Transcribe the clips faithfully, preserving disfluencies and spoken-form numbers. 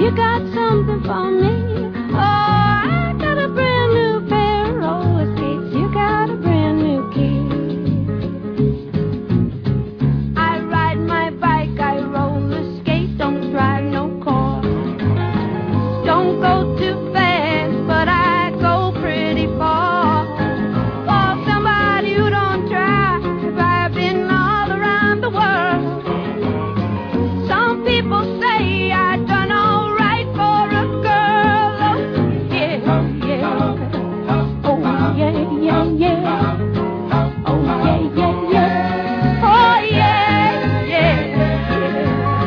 You got something for me. Oh, I got a brand new pair of roller skates. You got a brand new key. I ride my bike, I roller skate, don't drive no car. Don't go too fast, but I go pretty far. For somebody who don't drive, I've been all around the world. Some people say I done all right for a girl. Oh, yeah, yeah. Oh, yeah, yeah, yeah. Oh, yeah, yeah, yeah. Oh, yeah, yeah, yeah.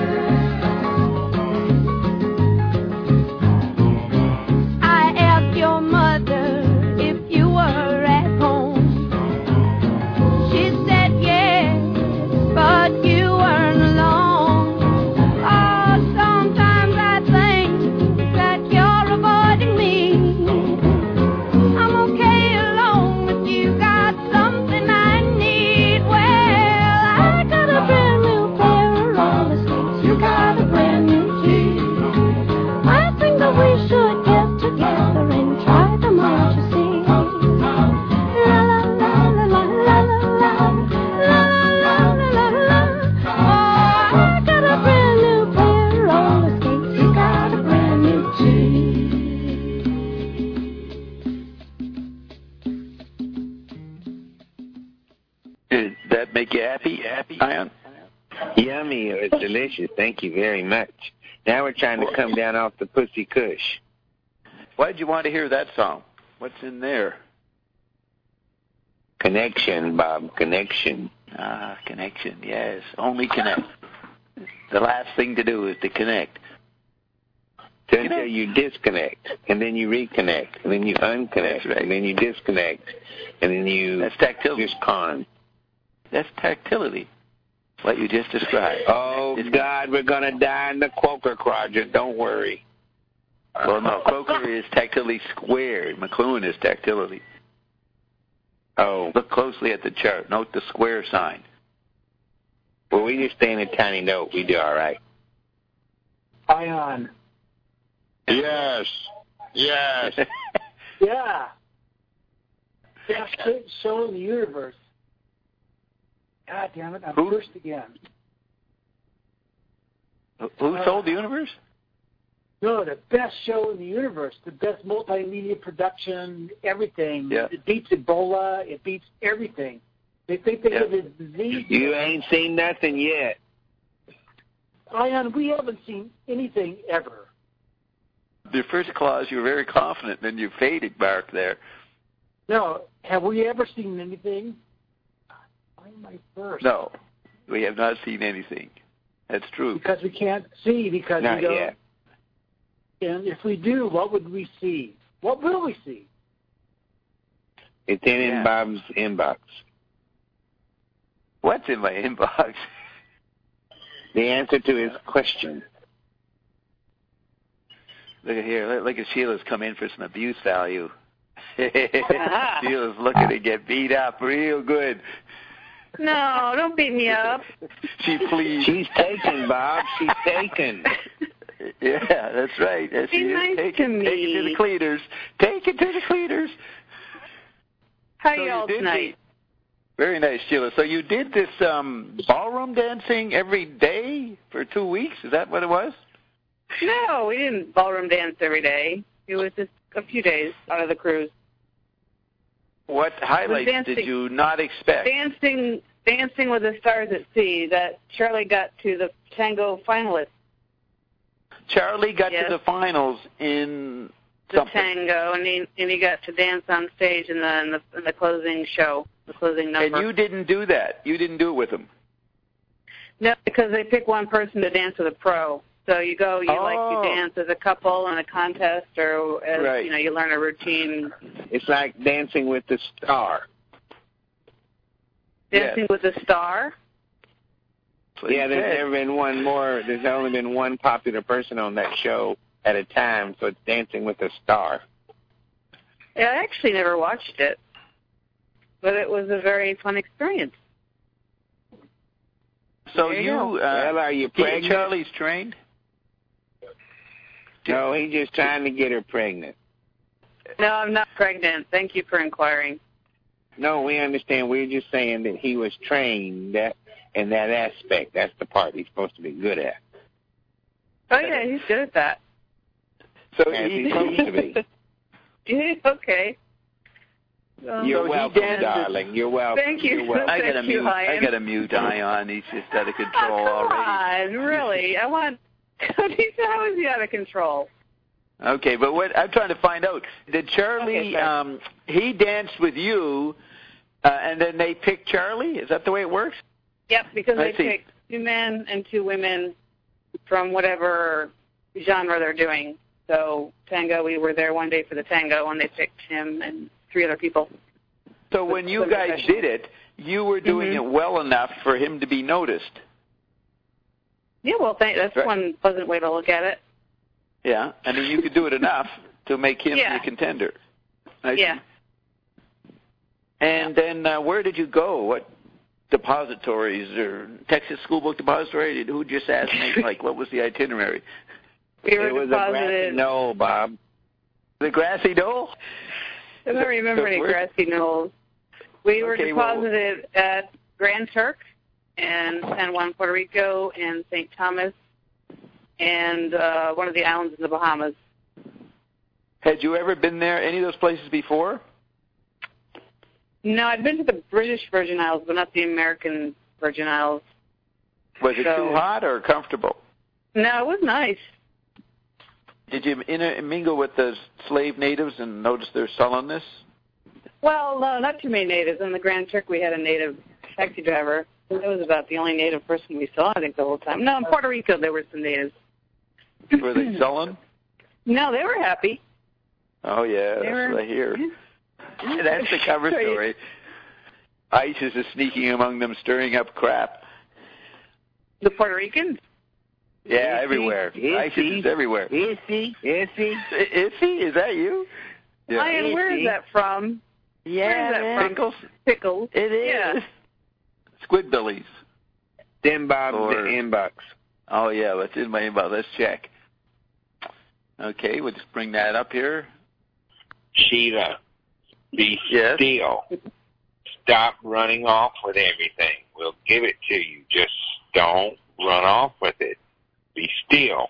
I asked your mother if you were at home. She said yes, but you weren't alone. Oh, sometimes I think that you're avoiding me. I'm okay alone, but you got something I need. Well, I got a brand new pair of roller skates. You got a brand new key. I think that we should get together and try them out, you see. La la la la la la la la la la la la. Oh, I got a brand new pair of roller skates. You got a brand new key. Did that make you happy? Happy, Ion? Yummy. It was delicious. Thank you very much. Now we're trying to come down off the Pussy Kush. Why did you want to hear that song? What's in there? Connection, Bob. Connection. Ah, connection, yes. Only connect. The last thing to do is to connect. So until you disconnect, and then you reconnect, and then you unconnect, right. and then you disconnect, and then you That's tactility. just con. That's tactility. What you just described. Oh, It's- God, we're going to die in the Quaker quadrant. Don't worry. Well, no, Croker is tactility squared. McLuhan is tactility. Oh, Look closely at the chart. Note the square sign. well, we just stay in a tiny note. We do all right. Ion. Yes. Yes. Yeah. Best show in the universe. God damn it, I'm Who? cursed again. Who sold the universe? No, the best show in the universe, the best multimedia production, everything. Yeah. It beats Ebola. It beats everything. They think they Yeah. have a disease. You ain't seen nothing yet. Ion, we haven't seen anything ever. Your first clause, you were very confident, then you faded, Mark, there. No, have we ever seen anything? Why am I first? No, we have not seen anything. That's true. Because we can't see, because Not we don't. yet. And if we do, what would we see? What will we see? It's in, Yeah. in Bob's inbox. What's in my inbox? The answer to his question. Look at here. Look at Sheila's come in for some abuse value. Sheila's looking to get beat up real good. No, don't beat me up. She pleads. She's taken, Bob. She's taken. Yeah, that's right. Yes, Be she is. nice Take to it, me. Take it to the cleaners. Take it to the cleaners. How So are you y'all did tonight? Very nice, Sheila. So you did this um, ballroom dancing every day for two weeks? Is that what it was? No, we didn't ballroom dance every day. It was just a few days out of the cruise. What highlights dancing. did you not expect? Dancing Dancing with the Stars at Sea, that Charlie got to the tango finalists. Charlie got Yes. to the finals in The something. tango, and he and he got to dance on stage in the in the, in the closing show, the closing number. And you didn't do that. You didn't do it with him. No, because they pick one person to dance with a pro. So you go, you like Oh. you dance as a couple in a contest, or as Right. you know, you learn a routine. It's like Dancing with the Star. Dancing with a Star. That's what Yeah, he there's said. never been one more. There's only been one popular person on that show at a time, so it's Dancing with a Star. Yeah, I actually never watched it, but it was a very fun experience. So There you you, go. uh, Well, are you he- pregnant? Charlie's trained? No, he's just trying to get her pregnant. No, I'm not pregnant. Thank you for inquiring. No, we understand. We're just saying that he was trained that in that aspect. That's the part he's supposed to be good at. Oh, yeah, he's good at that. So As he, he's supposed to be. Yeah, okay. Um, You're so welcome, danced- darling. You're welcome. Thank you. You're welcome. I got to Thank you, mute. I Ian. got to mute Ion. He's just out of Oh, control come already. on, really? I want. How is he out of control? Okay, but what I'm trying to find out, did Charlie, Okay, sorry. um, he danced with you, uh, and then they picked Charlie? Is that the way it works? Yep, because I they see. picked two men and two women from whatever genre they're doing. So tango, we were there one day for the tango, and they picked him and three other people. So when you Some guys professionals. did it, you were doing Mhm. it well enough for him to be noticed. Yeah, well, thank, that's Right. one pleasant way to look at it. Yeah, I mean, you could do it enough to make him Yeah. the contender. I see. Yeah. And then uh, where did you go? What depositories or Texas School Book Depository? Who just assassinate? Like, what was the itinerary? We were It was a grassy deposited. knoll, Bob. The grassy knoll? I don't remember any Where- grassy knolls. We were Okay, well- deposited at Grand Turk and San Juan, Puerto Rico, and Saint Thomas, and uh, one of the islands in the Bahamas. Had you ever been there, any of those places before? No, I'd been to the British Virgin Islands, but not the American Virgin Isles. Was it So- too hot or comfortable? No, it was nice. Did you intermingle with the slave natives and notice their sullenness? Well, no, not too many natives. In the Grand Turk, we had a native taxi driver. That was about the only native person we saw, I think, the whole time. No, in Puerto Rico, there were some natives. Were they sullen? No, they were happy. Oh, yeah, They that's were- what I hear. That's the cover So you- story. ISIS is sneaking among them, stirring up crap. The Puerto Ricans? Yeah, Is he? everywhere. Is ISIS he? is everywhere. Is he? Is he? Is he? Is that you? Ian, where is that from? Yeah, Where is that man. from? Pickles? Pickles. It is. Yeah. Squidbillies. Then Bob Or- the inbox. Oh, yeah, that's in my inbox. Let's check. Okay, we'll just bring that up here. Sheila, be Yes. still. Stop running off with everything. We'll give it to you. Just don't run off with it. Be still.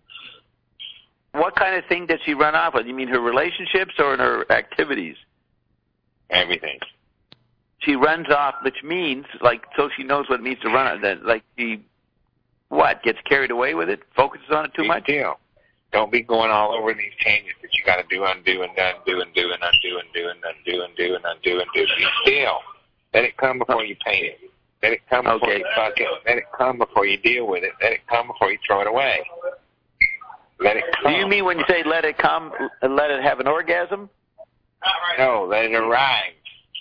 What kind of thing did she run off with? You mean her relationships or in her activities? Everything. She runs off, which means, like, so she knows what it means to run on. That, like, she, what, gets carried away with it? Focuses on it too Be much? still. Don't be going all over these changes that you got to do, undo, and undo, and do, and undo, and do, and undo, and do, and undo, and do. Be still. Let it come before you paint it. Let it come before Okay. you fuck it. Let it come before you deal with it. Let it come before you throw it away. Let it Do come. you mean when you say let it come, let it have an orgasm? No, let it arrive.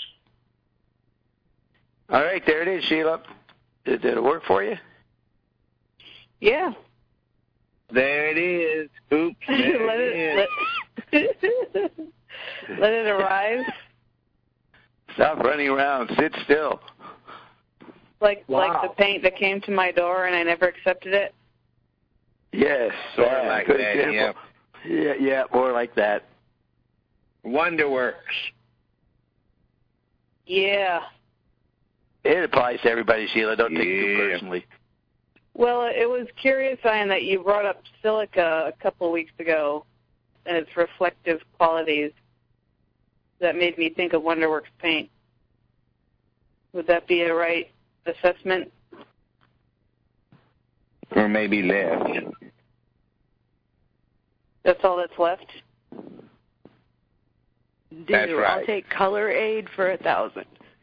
All right, there it is, Sheila. Did, did it work for you? Yeah. There it is. Oops. There let it is. it let, let it arrive. Stop running around. Sit still. Like Wow. like the paint that came to my door and I never accepted it. Yes. Sort of yeah, like good that, example. Yeah, yeah, more like that. Wonderworks. Yeah. It applies to everybody, Sheila. Don't take it too Yeah. personally. Well, it was curious, Ian, that you brought up silica a couple of weeks ago and its reflective qualities. That made me think of Wonderworks paint. Would that be a right assessment? Or maybe left. That's all that's left? Dude, That's right. I'll take Color Aid for a thousand.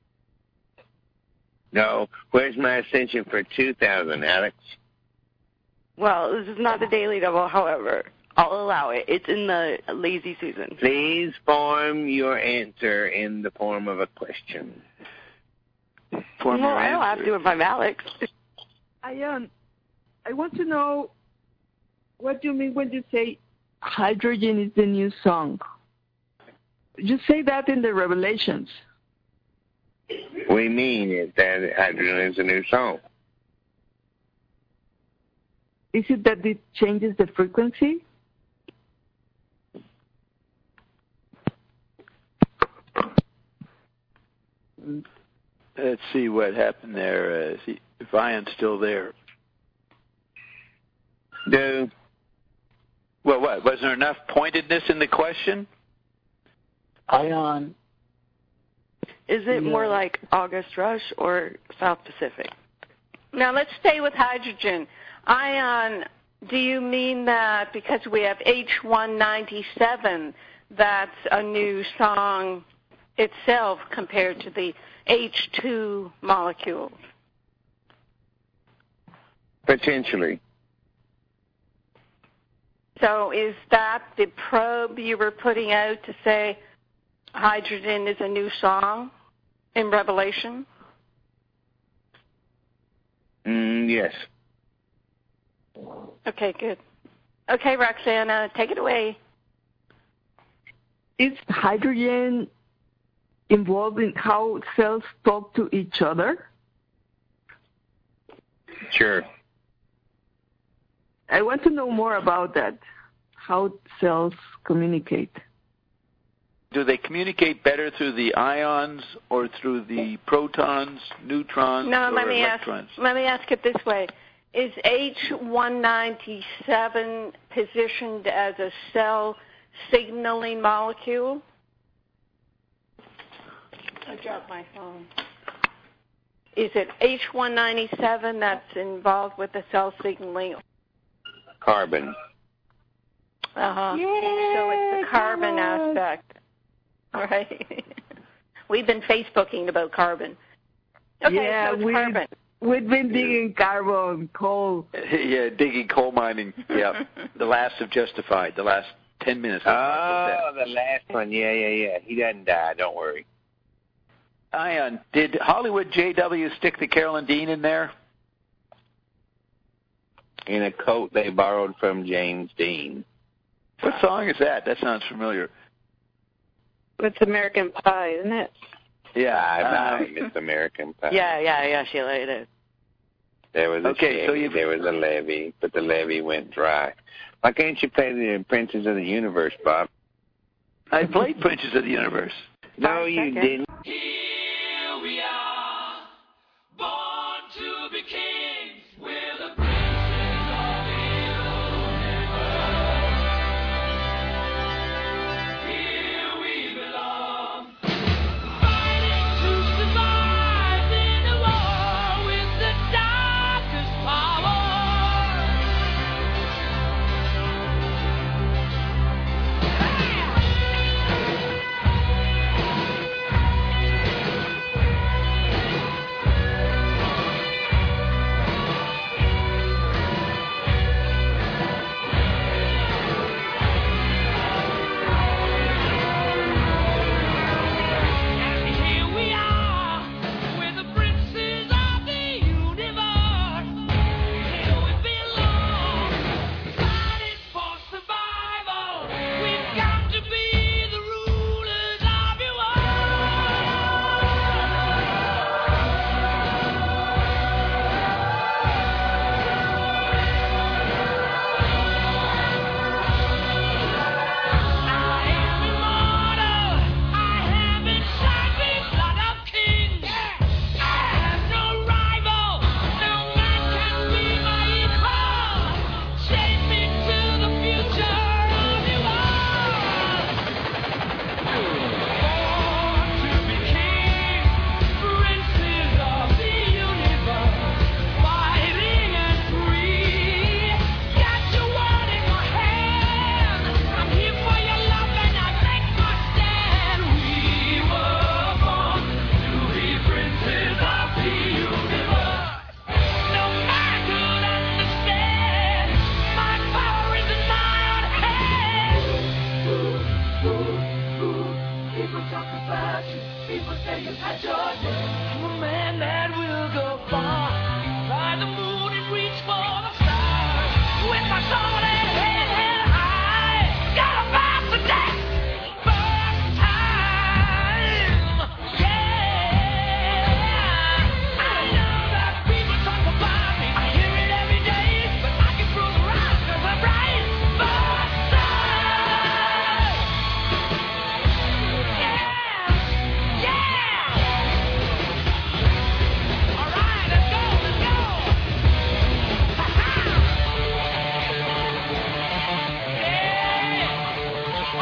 No. Where's my ascension for two thousand, Alex? Well, this is not the Daily Double, however. I'll allow it. It's in the lazy season. Please form your answer in the form of a question. Form well, your I don't have answer. to if I'm Alex. I um, I want to know what do you mean when you say hydrogen is the new song. You say that in the Revelations. We mean it that hydrogen is a new song. Is it that it changes the frequency? Let's see what happened there. Uh, see if Ian's still there. No. Well, what? Was there enough pointedness in the question? Ion. Is it Yeah. more like August Rush or South Pacific? Now let's stay with hydrogen. Ion, do you mean that because we have H one ninety-seven, that's a new song itself compared to the H two molecules? Potentially. So is that the probe you were putting out to say hydrogen is a new song in Revelation? Mm, yes. Okay, good. Okay, Roxana, take it away. Is hydrogen involved in how cells talk to each other? Sure. I want to know more about that, how cells communicate. Do they communicate better through the ions or through the protons, neutrons, No, or let me electrons? ask. Let me ask it this way: is H one ninety-seven positioned as a cell signaling molecule? I dropped my phone. Is it H one ninety-seven that's involved with the cell signaling? Carbon. Uh-huh. So it's the carbon aspect. Right. We've been Facebooking about carbon. Okay, yeah, so it's we, carbon. we've been digging carbon, coal. Yeah, digging coal mining. Yeah, the last of Justified, the last ten minutes. Oh, the last one. Yeah, yeah, yeah. He doesn't die. Don't worry. Ion, did Hollywood J W stick the Carolyn Dean in there? In a coat they borrowed from James Dean. What song is that? That sounds familiar. It's American Pie, isn't it? Yeah, I um, Miss American Pie. Yeah, yeah, yeah, Sheila, it is. There was a Okay, Chevy, so you've- there was a levee, but the levee went dry. Why can't you play the Princes of the Universe, Bob? I played Princes of the Universe. No, Five you seconds. didn't. Here we are, born to be kings. We're the princes of the universe. Here we belong, fighting to survive in a war with the darkest power. Hey!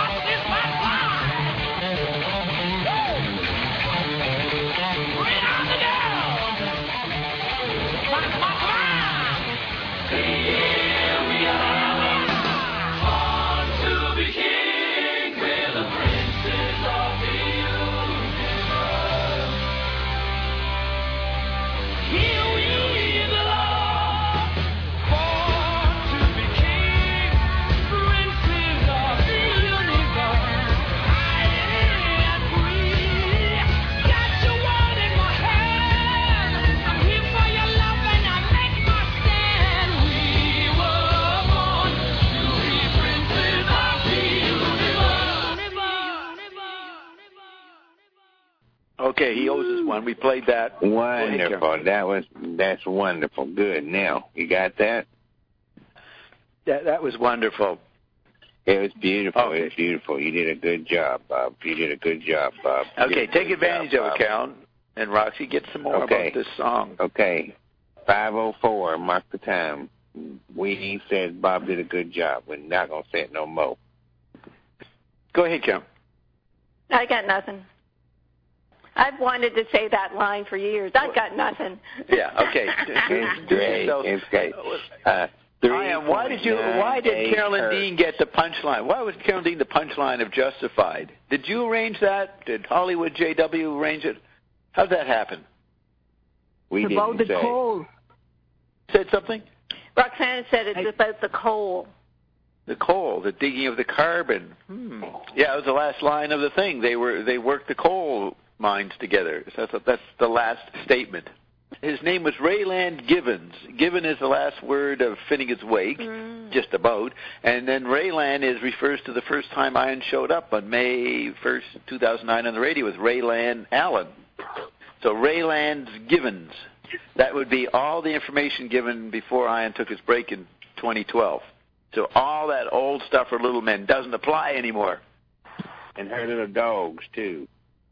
Okay, he owes us one. We played that. Wonderful. That was that's wonderful. Good. Now you got that. That that was wonderful. It was beautiful. Okay. It was beautiful. You did a good job, Bob. You did a good job, Bob. You Okay, did a take good advantage job, of Bob. it, Carolyn. And Roxy, get some more Okay. about this song. Okay, five oh four. Mark the time. We said Bob did a good job. We're not gonna say it no more. Go ahead, Carolyn. I got nothing. I've wanted to say that line for years. I've got nothing. Yeah. Okay. It's great. So- It's great. Uh, I am. Why did you? Why did Carolyn Dean get the punchline? Why was Carolyn Dean the punchline of Justified? Did you arrange that? Did Hollywood J W arrange it? How'd that happen? We About didn't the say. coal. Said something? Roxanne said it's I- about the coal. The coal, the digging of the carbon. Hmm. Yeah, it was the last line of the thing. They were they worked the coal mines together. So that's that's the last statement. His name was Rayland Givens. Given is the last word of Finnegan's Wake, Mm. just about. And then Rayland is refers to the first time Ian showed up on May first, two thousand nine on the radio with Rayland Allen. So Rayland Givens. That would be all the information given before Ian took his break in twenty twelve. So all that old stuff for little men doesn't apply anymore. And her little dogs too.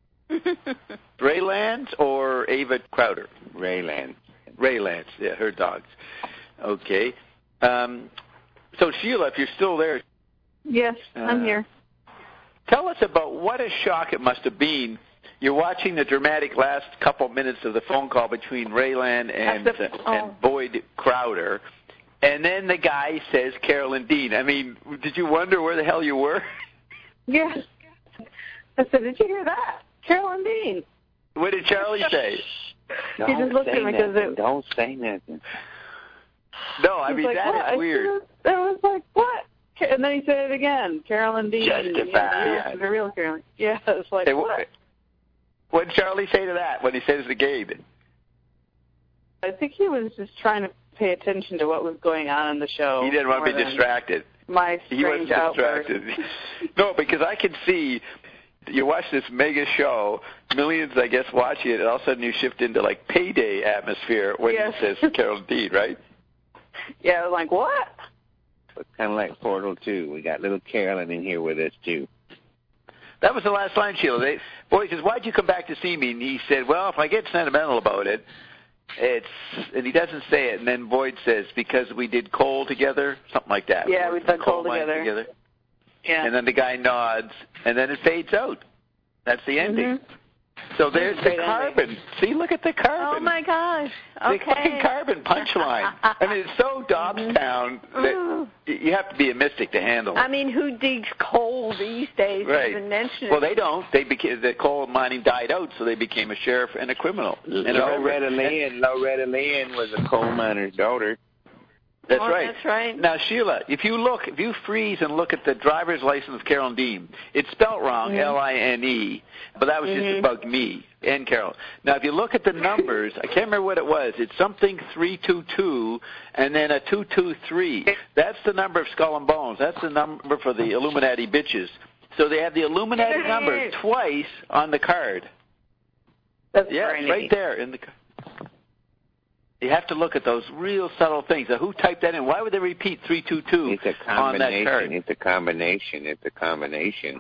Raylands or Ava Crowder? Rayland. Raylands, yeah, her dogs. Okay. Um, so, Sheila, if you're still there, Yes, I'm Uh, here. tell us about what a shock it must have been. You're watching the dramatic last couple minutes of the phone call between Rayland and, That's the- uh, oh. and Boyd Crowder, and then the guy says Carolyn Dean. I mean, did you wonder where the hell you were? Yes. I said, did you hear that? Carolyn Dean. What did Charlie say? Don't He just looked say at me 'cause nothing. it- Don't say nothing. No, I He's mean, like, that what? is weird. I, said, I was like, what? And then he said it again, Carolyn Dean. Justified. Yeah, the real Carolyn. Yeah, it's like, Hey, what? what? What did Charlie say to that when he says the game? I think he was just trying to pay attention to what was going on in the show. He didn't want to more be than distracted. My He wasn't strange outburst. distracted. No, because I can see you watch this mega show, millions, I guess, watching it, and all of a sudden you shift into like payday atmosphere when Yes. it says Carolyn Dean, right? Yeah, I was like, what? But kind of like Portal two. We got little Carolyn in here with us too. That was the last line, Sheila. They, boy says, why'd you come back to see me? And he said, well, if I get sentimental about it, it's, and he doesn't say it. And then Boyd says, because we did coal together, something like that. Yeah, we worked did the coal mines together. Yeah. And then the guy nods, and then it fades out. That's the ending. Mhm. So there's the Great carbon. ending. See, look at the carbon. Oh my gosh. The Okay. fucking carbon punchline. I mean, it's so Dobbstown that Mm. you have to be a mystic to handle it. I mean, who digs coal these days? Right. Even mention it. Well, they don't. They became, the coal mining died out, so they became a sheriff and a criminal. And a Loretta reverend. Lynn. Loretta Lynn was a coal miner's daughter. That's Oh, right. That's right. Now, Sheila, if you look, if you freeze and look at the driver's license of Carolyn Dean, it's spelt wrong, Mhm. L I N E, but that was just Mhm. to bug me and Carol. Now, if you look at the numbers, I can't remember what it was. It's something three two two and then a two two three. That's the number of Skull and Bones. That's the number for the Illuminati bitches. So they have the Illuminati number twice on the card. That's Yeah, very it's right neat. there in the. You have to look at those real subtle things. Now, who typed that in? Why would they repeat three two two It's a on that combination. card? It's a combination. It's a combination.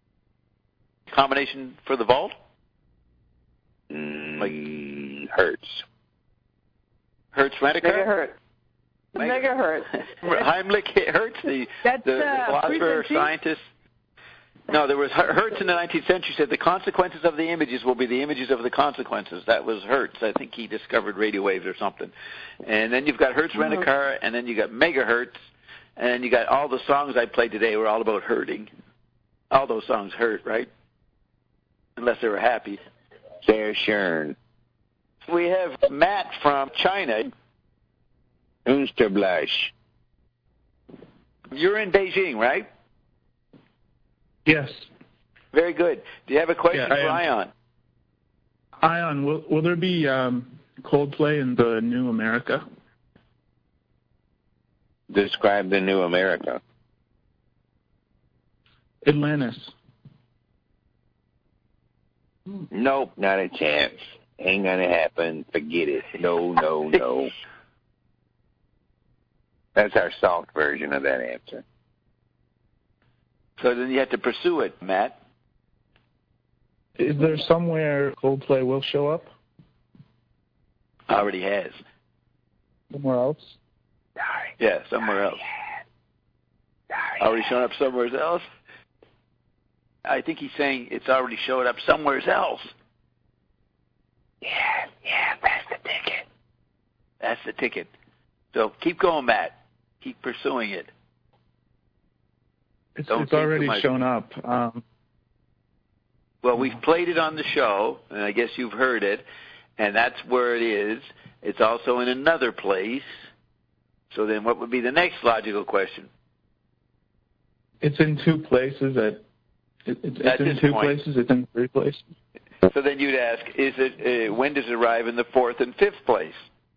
Combination for the vault? Mm, Hertz. Hertz Rent-A-Car? Megahertz. Megahertz. Heimlich Hertz, the, That's, the uh, philosopher, frequency. scientist. No, there was Hertz in the nineteenth century said the consequences of the images will be the images of the consequences. That was Hertz. I think he discovered radio waves or something. And then you've got Hertz Oh. Rent-A-Car, and then you got megahertz, and then you got all the songs I played today were all about hurting. All those songs hurt, right? Unless they were happy. Sehr schön. We have Matt from China. Unsterblush. You're in Beijing, right? Yes. Very good. Do you have a question Yeah, I for am. Ion? Ion, will, will there be um, Coldplay in the New America? Describe the new America. Atlantis. Nope, not a chance. Ain't gonna happen. Forget it. No, no, no. That's our soft version of that answer. So then you have to pursue it, Matt. Is there somewhere Coldplay will show up? Already has. Somewhere else? Yeah, somewhere else. Already shown up somewhere else? I think he's saying it's already showed up somewhere else. Yeah, yeah, that's the ticket. That's the ticket. So keep going, Matt. Keep pursuing it. It's, Don't it's think already too much. shown up. Um, Well, we've played it on the show, and I guess you've heard it, and that's where it is. It's also in another place. So then what would be the next logical question? it's in two places. At, it, it's At it's in this two point. places. It's in three places. So then you'd ask, is it uh, when does it arrive in the fourth and fifth place?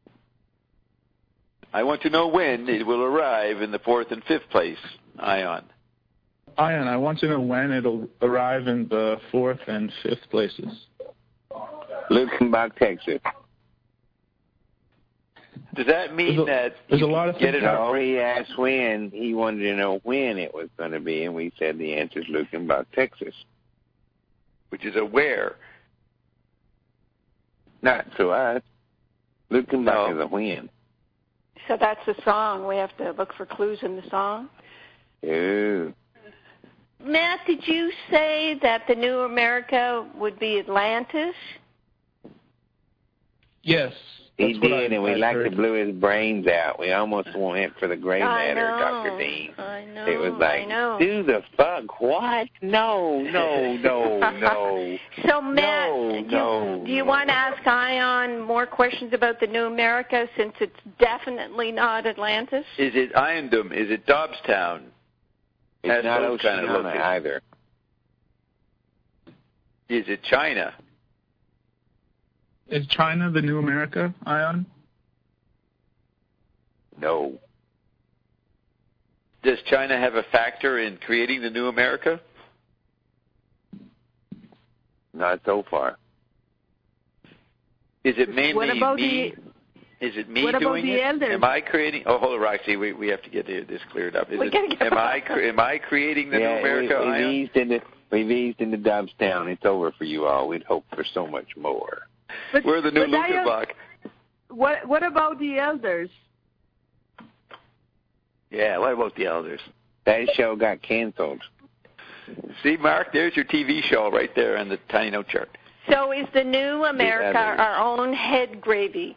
I want to know when it will arrive in the fourth and fifth place, Ion. Ion, I want to know when it'll arrive in the fourth and fifth places. Lukenbach, Texas. Does that mean There's a- that there's you a lot of get it things- out? No, he asked when. He wanted to know when it was going to be, and we said the answer is Lukenbach, Texas. Which is a where? Not to us. Lukenbach No. is a when. So that's the song. We have to look for clues in the song. Ooh. Matt, did you say that the new America would be Atlantis? Yes. He that's what did, I- and we I like to heard. blew his brains out. We almost went for the gray I matter, know. Doctor Dean. I know. It was I like, know. do the fuck what? No, no, no, no. So, Matt, No, do, no, do you no. want to ask Ion more questions about the new America since it's definitely not Atlantis? Is it Iondom? Is it Dobbstown? It's Has not those kind of Oceana looking. either. Is it China? Is China the New America, Ion? No. Does China have a factor in creating the new America? Not so far. Is it mainly What about me? Is it me what about doing the it? elders? Am I creating? Oh, hold on, Roxy. We we have to get this cleared up. Is We it, gotta get am I cre- am I creating the yeah, new America? we, we've Ion? eased into we've eased into Dobbstown. It's over for you all. We'd hope for so much more. But, We're the new but Ion, Lukenbach. What What about the elders? Yeah. What about the elders? That show got canceled. See, Mark, there's your T V show right there on the tiny note chart. So is the new America others. our own head gravy?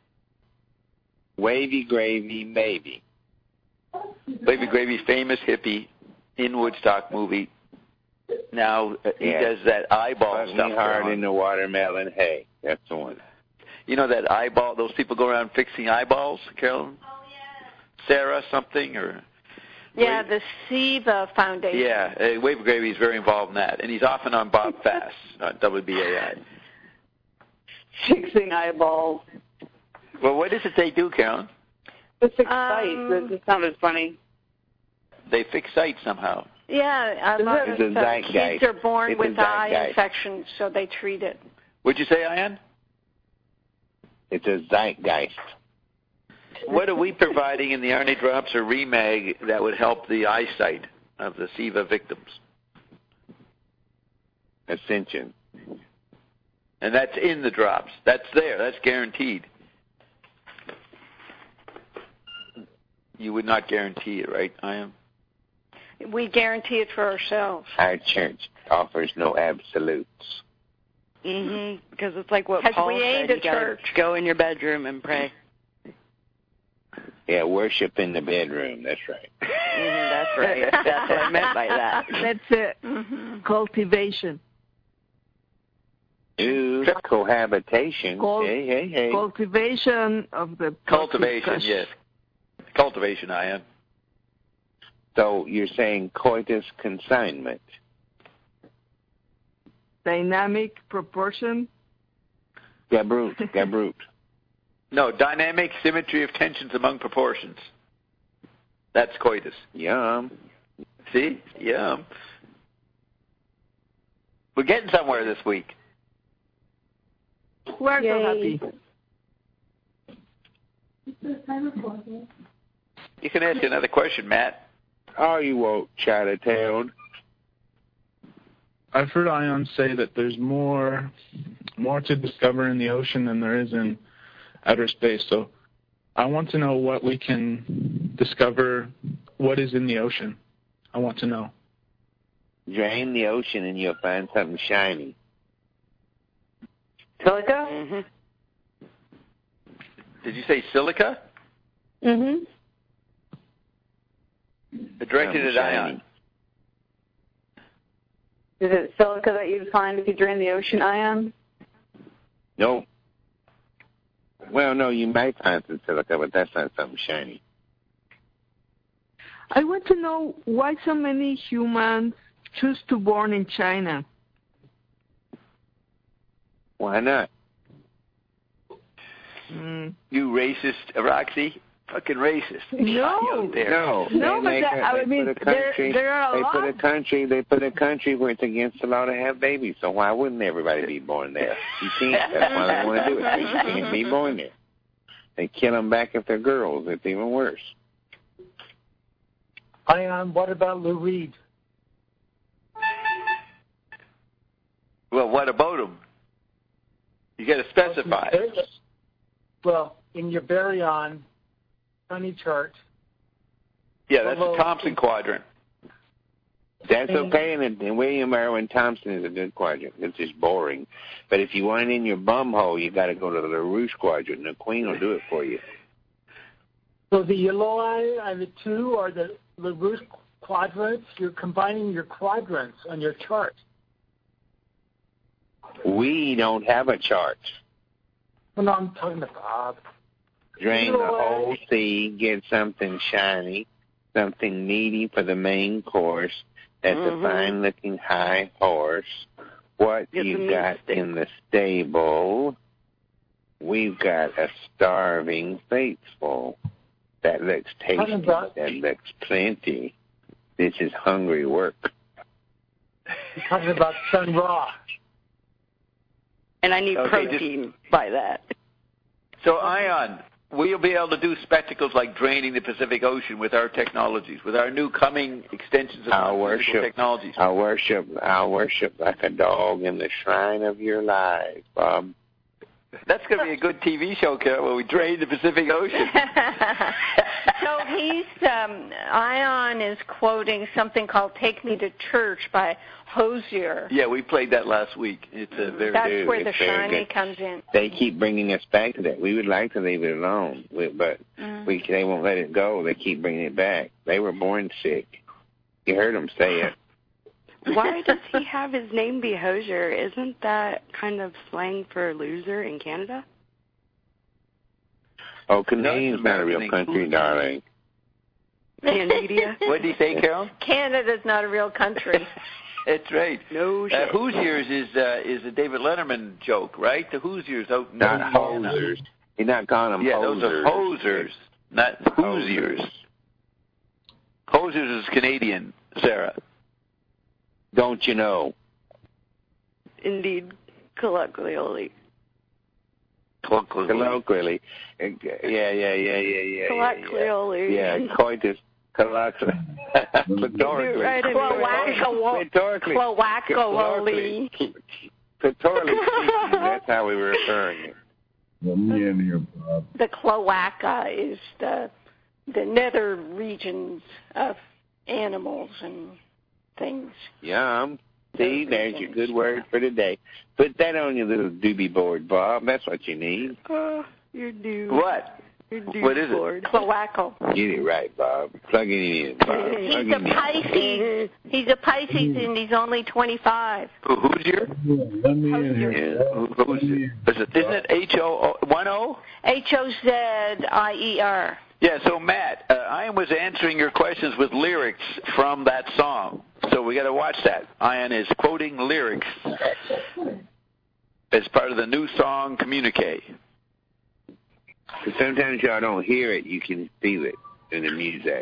Wavy gravy, maybe. Baby Gravy's famous hippie in Woodstock movie. Now uh, he Yeah. does that eyeball Fuck stuff. me hard Carolyn. in the watermelon hay. That's the one. You know that eyeball? Those people go around fixing eyeballs, Carolyn. Oh yeah. Sarah something or. Yeah, the SIVA Foundation. Yeah, uh, Wave Gravy is very involved in that, and he's often on Bob Fast on W B A I. Fixing eyeballs. Well, what is it they do, Carolyn? The fixed Um, sight. That sounded funny. They fix sight somehow. Yeah, a lot It's of a uh, zeitgeist. kids are born It's a with eye zeitgeist. infections, so they treat it. What'd you say, Ian? It's a zeitgeist. What are we providing in the Arne Drops or Remag that would help the eyesight of the SIVA victims? Ascension. And that's in the drops. That's there. That's guaranteed. You would not guarantee it, right, Ian? we guarantee it for ourselves. Our church offers no absolutes. Mhm. Because it's like what 'Cause Paul we ain't said. a You gotta church. go in your bedroom and pray. Yeah, worship in the bedroom. That's right. Mhm, that's right. That's what I meant by that. That's it. Mm-hmm. Cultivation. Ooh, cohabitation. Cul- hey, hey, hey. Cultivation of the Cultivation, discussion. yes. Cultivation, I am. So you're saying coitus consignment. Dynamic proportion. Gabrut, Gabrut. No, dynamic symmetry of tensions among proportions. That's coitus. Yum. See? Yum. We're getting somewhere this week. We're so Yay. happy. You can ask another question, Matt. Oh, you won't, Chinatown. I've heard Ion say that there's more more to discover in the ocean than there is in outer space. So I want to know what we can discover, what is in the ocean. I want to know. Drain the ocean and you'll find something shiny. Silica? Mhm. Did you say silica? Mm-hmm. Directed Something at shiny. Ion. Is it silica that you'd find if you drain the ocean, Ion? Nope. Well, no, you might find some silica, but that's not something shiny. I want to know why so many humans choose to born in China. Why not? Mm. You racist, Roxy. Fucking racist. No. Out there. No, No, they but make that- a, I they mean, put a there- country, there are a they put lot- a country, they put a country where it's against the law to have babies. So why wouldn't everybody be born there? You can't. That's why they want to do it. So you can't be born there. They kill them back if they're girls. It's even worse. Ion, what about Lou Reed? Well, what about them? You got to specify. Well, in your baryon honey chart. Yeah, that's Well, the Thompson quadrant. That's okay, and, and William Irwin Thompson is a good quadrant. It's just boring. But if you want it in your bum hole, you got to go to the LaRouche quadrant, and the Queen will do it for you. So the yellow eye and the two are the LaRouche quadrants. You're combining your quadrants on your chart. We don't have a chart. Well, no, I'm talking to Bob. Drain the Yellow eye. whole sea, get something shiny, something meaty for the main course. That's Mhm. a fine-looking high horse. What Get the you meat got stick. in the stable? We've got a starving faithful. That looks tasty. about- That looks plenty. This is hungry work. You're talking about Sun Ra. And I need Okay, just- protein by that. So, Ion, we'll be able to do spectacles like draining the Pacific Ocean with our technologies, with our new coming extensions of I'll our physical worship. technologies. I'll worship. I'll worship like a dog in the shrine of your life, Bob. That's going to be a good T V show, Carol, where we drain the Pacific Ocean. So he's, um, Ion is quoting something called Take Me to Church by Hosier. Yeah, we played that last week. It's a very That's do. where the It's very shiny good. comes in. They keep bringing us back to that. We would like to leave it alone, we- but Mm. we they won't let it go. They keep bringing it back. They were born sick. You heard them say it. Why does he have his name be Hosier? Isn't that kind of slang for loser in Canada? Oh, Canadian's not a real American country, food. darling. Canada? What did he say, Carol? Canada's not a real country. That's right. No Uh, shit. Hoosiers is uh, is a David Letterman joke, right? The Hoosiers out in Not Louisiana. hosers. You're not calling them Yeah, hosers. those are hosers, not Hoosiers. Hosers is Canadian, Sarah. Don't you know? Indeed, colloquially. Colloquially. Uh, Yeah, yeah, yeah, yeah, yeah. yeah, Colloquially. Yeah, yeah. Coitus. Colloquially. Rhetorically. Right, Cloaca- Rhetorically. Cloacally. Rhetorically speaking, that's how we were referring it. The cloaca is the the nether regions of animals and things. Yum. See, there's your good word for today. Put that on your little doobie board, Bob. That's what you need. Oh, your dude. What? Your dude What is board. it? Cloacal. Get it right, Bob. Plug it in, Bob. Plug He's it a in. Pisces. He's a Pisces, and he's only twenty-five. Who, who's your? Let me in here. Yeah, who, who's it? Is it? Isn't it H O one O? H O Z I E R. Yeah. So Matt, uh, Ian was answering your questions with lyrics from that song. So we got to watch that. Ian is quoting lyrics as part of the new song Communique. But sometimes y'all don't hear it, you can feel it in the music.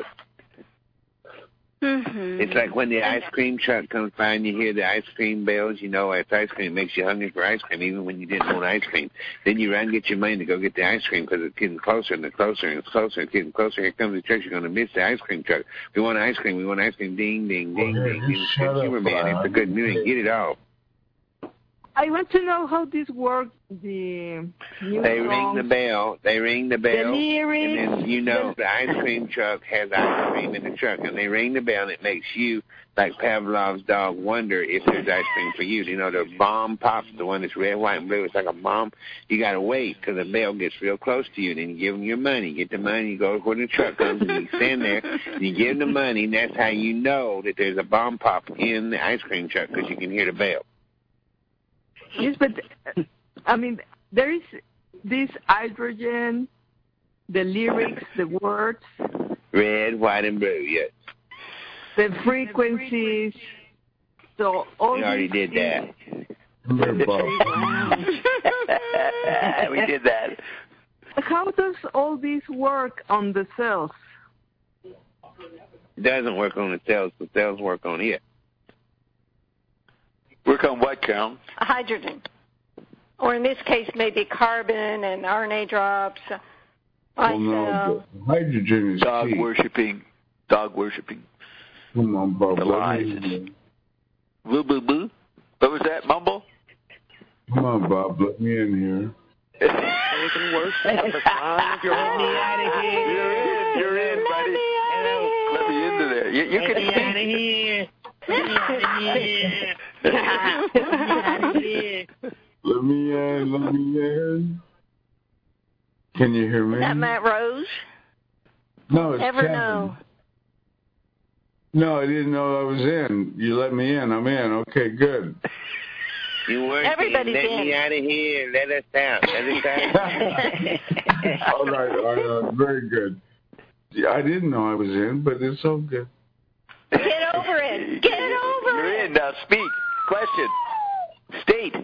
Mm-hmm. It's like when the ice cream truck comes by and you hear the ice cream bells, you know it's ice cream. It makes you hungry for ice cream, even when you didn't want ice cream. Then you run and get your money to go get the ice cream because it's getting closer and closer and closer and getting closer. Here comes the truck. You're going to miss the ice cream truck. We want ice cream. We want ice cream. Ding, ding, ding, Well, ding, ding. shut Consumer up, man, it's a good music. Get it all. I want to know how this works. The new They songs, ring the bell. They ring the bell. the lyrics, And then you know the ice cream truck has ice cream in the truck. And they ring the bell, and it makes you, like Pavlov's dog, wonder if there's ice cream for you. You know, the bomb pops, the one that's red, white, and blue. It's like a bomb. You got to wait till the bell gets real close to you. Then you give them your money. Get the money. You go where the truck comes, and you stand there. And you give them the money, and that's how you know that there's a bomb pop in the ice cream truck because you can hear the bell. Yes, but uh, I mean, there is this hydrogen, the lyrics, the words, Red, white, and blue, yes. the frequencies. So all We already these did that. We did that. How does all this work on the cells? It doesn't work on the cells. The cells work on it. Work on what, Carol? Hydrogen. Or in this case, maybe carbon and R N A drops. Well, no, the hydrogen is Dog key. worshipping. Dog worshipping. Come on, Bob. The let lies. me- Boo, boo, boo. What was that, mumble? Come on, Bob. Let me in here. Everything works. You're in. You're in, buddy. Let me into there. You, you can speak. Let me in. Let me in. Can you hear me? Is that Matt Rose? No, it's Ever Kevin. know? No, I didn't know I was in. You let me in. I'm in. Okay, good. You weren't Everybody's in. Let in. me out of here. Let us out. Let us out. All right, all right, very good. Yeah, I didn't know I was in, but it's all good. Get over it. Get it over You're it. in. Now speak. Question. State.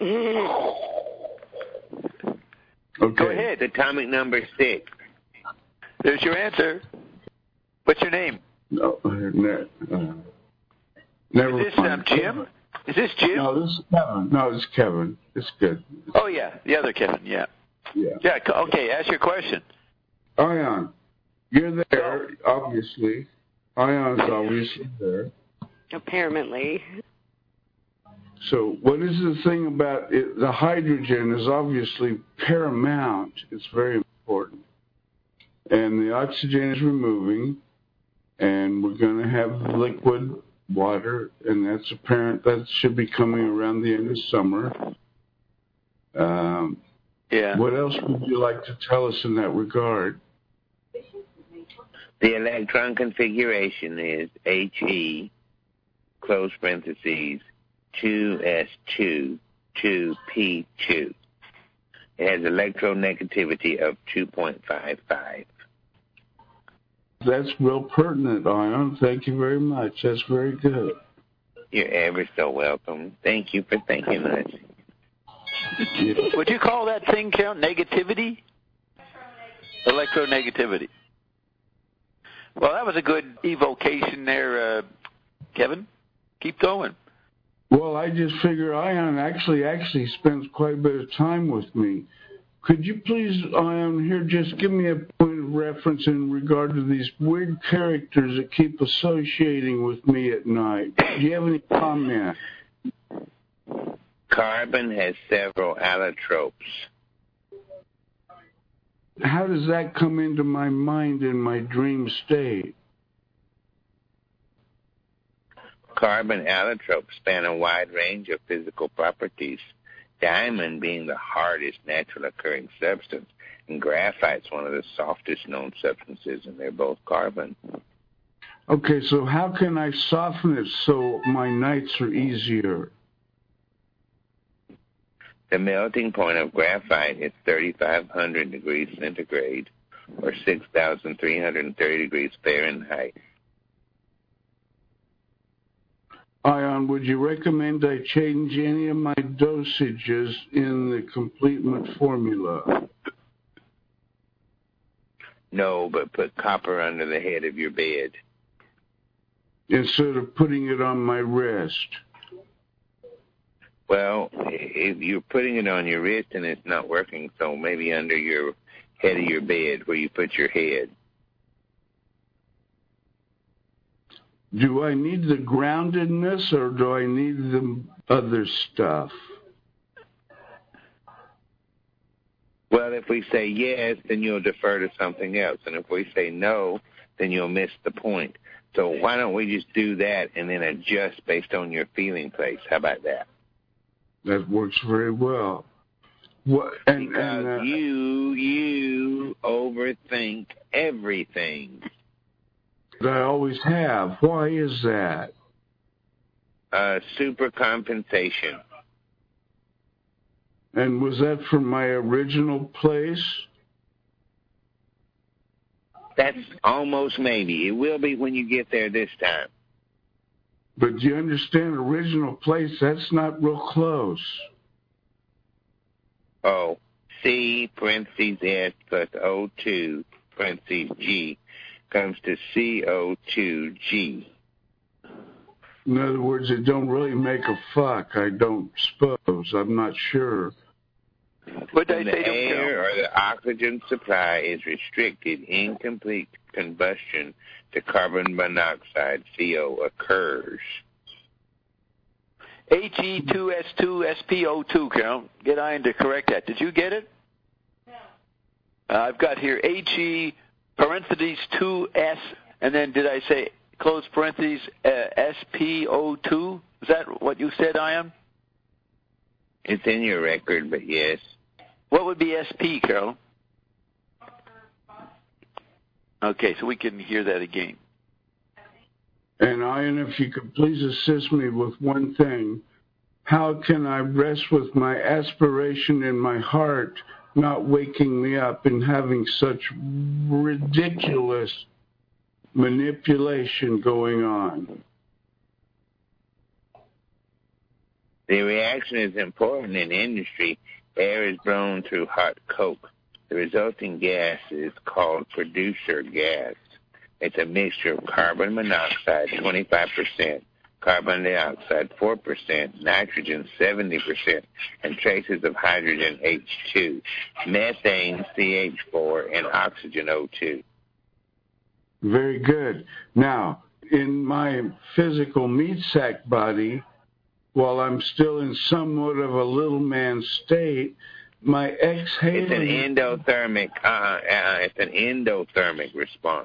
Okay. Go ahead. It's atomic number six. There's your answer. What's your name? No, uh, ne- uh, never Is this mind. um, Jim? Is this Jim? No, this is Kevin. No, it's Kevin. It's good. Oh, yeah. The other Kevin, yeah. Yeah. Yeah, co- okay. Ask your question. Ion, you're there, obviously. Ion's obviously there. Apparently. So what is the thing about it? The hydrogen is obviously paramount. It's very important. And the oxygen is removing, and we're going to have liquid water, and that's apparent. That should be coming around the end of summer. Um, Yeah. What else would you like to tell us in that regard? The electron configuration is He, close parentheses, two S two, two P two. It has electronegativity of two point five five. That's real pertinent, Ion. Thank you very much. That's very good. You're ever so welcome. Thank you for thanking us. Would you call that thing, Carol, negativity? Electronegativity. Well, that was a good evocation there, uh, Kevin. Keep going. Well, I just figure Ion actually actually spends quite a bit of time with me. Could you please, Ion, here just give me a point of reference in regard to these weird characters that keep associating with me at night? Do you have any comment? Carbon has several allotropes. How does that come into my mind in my dream state? carbon allotropes span a wide range of physical properties, diamond being the hardest natural occurring substance, and graphite's one of the softest known substances, and they're both carbon. Okay, so how can I soften it so my nights are easier? The melting point of graphite is thirty-five hundred degrees centigrade, or six thousand three hundred thirty degrees Fahrenheit. Ion, would you recommend I change any of my dosages in the complement formula? No, but put copper under the head of your bed. Instead of putting it on my wrist? Well, if you're putting it on your wrist and it's not working, so maybe under your head of your bed where you put your head. Do I need the groundedness or do I need the other stuff? Well, if we say yes, then you'll defer to something else. And if we say no, then you'll miss the point. So why don't we just do that and then adjust based on your feeling place? How about that? That works very well. What, and, because and, uh, you, you overthink everything. I always have. Why is that? Uh, super compensation. And was that from my original place? That's almost maybe. It will be when you get there this time. But do you understand original place? That's not real close. Oh, C parentheses S plus O two parentheses G comes to C O two G. In other words, it don't really make a fuck, I don't suppose. I'm not sure. What When the air or the oxygen supply is restricted, incomplete combustion to carbon monoxide, C O, occurs. H E two S two S P O two, Carol. Get Ian to correct that. Did you get it? No. Uh, I've got here H E parentheses two S, and then did I say close parentheses uh, S P O two? Is that what you said, Ian? It's in your record, but yes. What would be S P, Carol? Okay, so we can hear that again. And Ian, if you could please assist me with one thing. How can I rest with my aspiration in my heart not waking me up and having such ridiculous manipulation going on? The reaction is important in industry. Air is blown through hot coke. The resulting gas is called producer gas. It's a mixture of carbon monoxide, twenty-five percent, carbon dioxide, four percent, nitrogen, seventy percent, and traces of hydrogen, H two, methane, C H four, and oxygen, O two. Very good. Now, in my physical meat sack body, while I'm still in somewhat of a little man state, my exhaling... It's an endothermic, uh, uh, it's an endothermic response.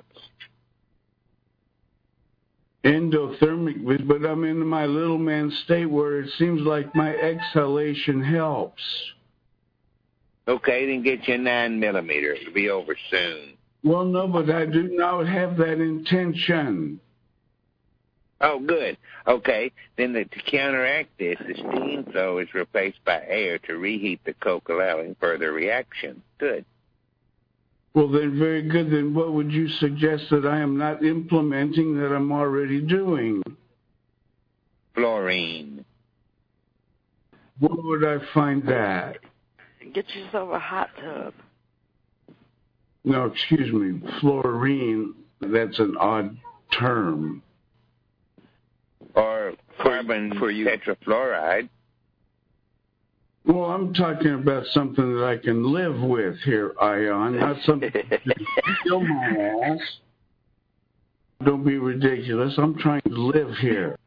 Endothermic, but I'm in my little man state where it seems like my exhalation helps. Okay, then get your nine millimeter. It'll be over soon. Well, no, but I do not have that intention. Oh, good. Okay, then the, to counteract this, the steam flow is replaced by air to reheat the coke, allowing further reaction. Good. Well, then, very good. Then what would you suggest that I am not implementing that I'm already doing? Fluorine. Where would I find that? Get yourself a hot tub. No, excuse me. Fluorine, that's an odd term. Or carbon for you. tetrafluoride. Well, I'm talking about something that I can live with here, Ion, not something that kill my ass. Don't be ridiculous. I'm trying to live here.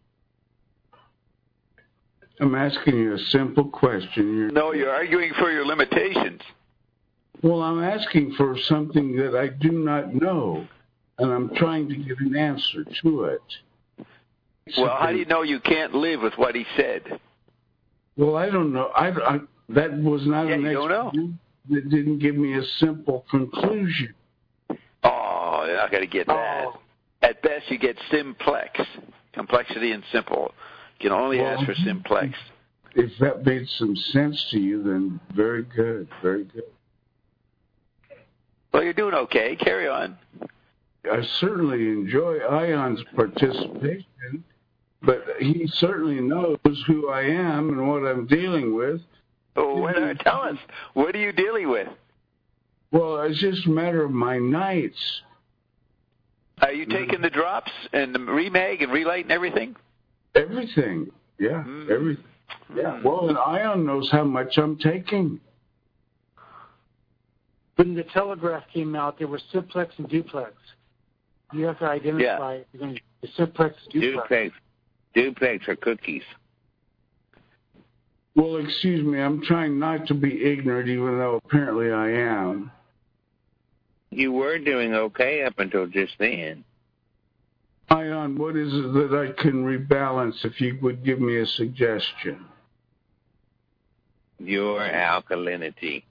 I'm asking you a simple question. You're no, you're arguing for your limitations. Well, I'm asking for something that I do not know, and I'm trying to get an answer to it. Well, how do you know you can't live with what he said? Well, I don't know. I, I that was not Yeah, an you don't know. explanation. That didn't give me a simple conclusion. Oh, you're not going to get that. Oh. At best, you get simplex, complexity and simple. You can only Well, ask for simplex. If that made some sense to you, then very good, very good. Well, you're doing okay. Carry on. I certainly enjoy Ion's participation, but he certainly knows who I am and what I'm dealing with. Oh, what, uh, tell us. What are you dealing with? Well, it's just a matter of my nights. Are you taking the drops and the remag and relight and everything? Everything, yeah, Mm. everything. Yeah, well, and Ion knows how much I'm taking. When the telegraph came out, there was simplex and duplex. You have to identify if you're going to use simplex and duplex. Duplex, duplex are cookies. Well, excuse me, I'm trying not to be ignorant, even though apparently I am. You were doing okay up until just then. Ion, what is it that I can rebalance if you would give me a suggestion? Your alkalinity.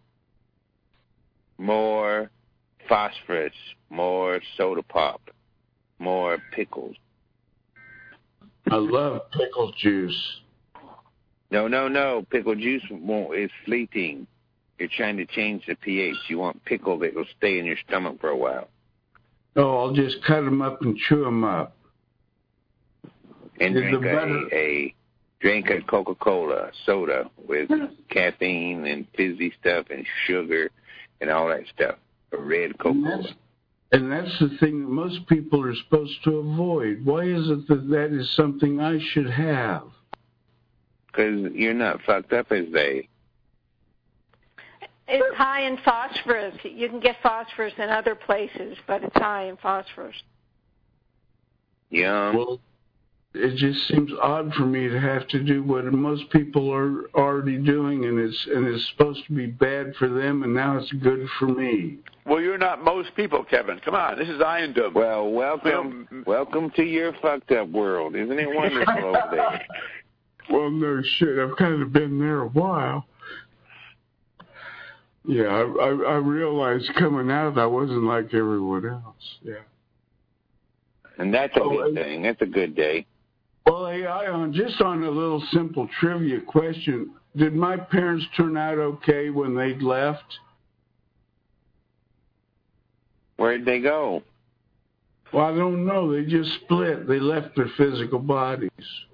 More phosphorus, more soda pop, more pickles. I love pickle juice. No, no, no. Pickle juice won't, is fleeting. You're trying to change the pH. You want pickle that will stay in your stomach for a while. Oh, I'll just cut them up and chew them up. And Is drink the a, better- a drink a Coca-Cola soda with caffeine and fizzy stuff and sugar and all that stuff. A red And Coca-Cola. that's, and that's the thing that most people are supposed to avoid. Why is it that that is something I should have? Because you're not fucked up as they. It's high in phosphorus. You can get phosphorus in other places, but it's high in phosphorus. Yum. Well, it just seems odd for me to have to do what most people are already doing, and it's and it's supposed to be bad for them, and now it's good for me. Well, you're not most people, Kevin. Come on, this is Iondom. Well, welcome, welcome to your fucked up world. Isn't it wonderful over there? Well, no shit. I've kind of been there a while. Yeah, I, I, I realized coming out I wasn't like everyone else. Yeah. And that's a Oh, good and- thing. That's a good day. Well, hey, Ion, just on a little simple trivia question, did my parents turn out okay when they left? Where'd they go? Well, I don't know. They just split. They left their physical bodies.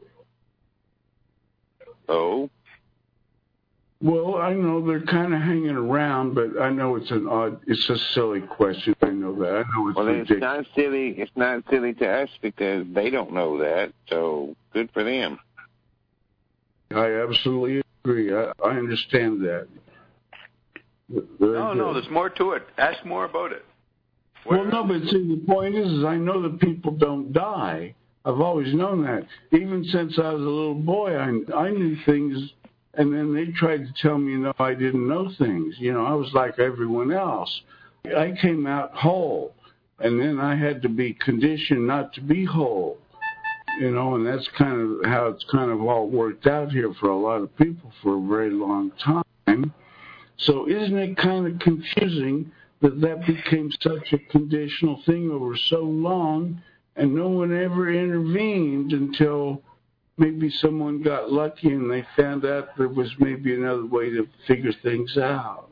Oh? Well, I know they're kind of hanging around, but I know it's an odd, it's a silly question. I know that. I know it's Well, it's ridiculous. not silly. It's not silly to us because they don't know that. So good for them. I absolutely agree. I, I understand that. Very No, good. no, there's more to it. Ask more about it. Well, no, but see, the point is, is I know that people don't die. I've always known that. Even since I was a little boy, I, I knew things, and then they tried to tell me, no, I didn't know things. You know, I was like everyone else. I came out whole, and then I had to be conditioned not to be whole. You know, and that's kind of how it's kind of all worked out here for a lot of people for a very long time. So isn't it kind of confusing that that became such a conditional thing over so long, and no one ever intervened until maybe someone got lucky and they found out there was maybe another way to figure things out?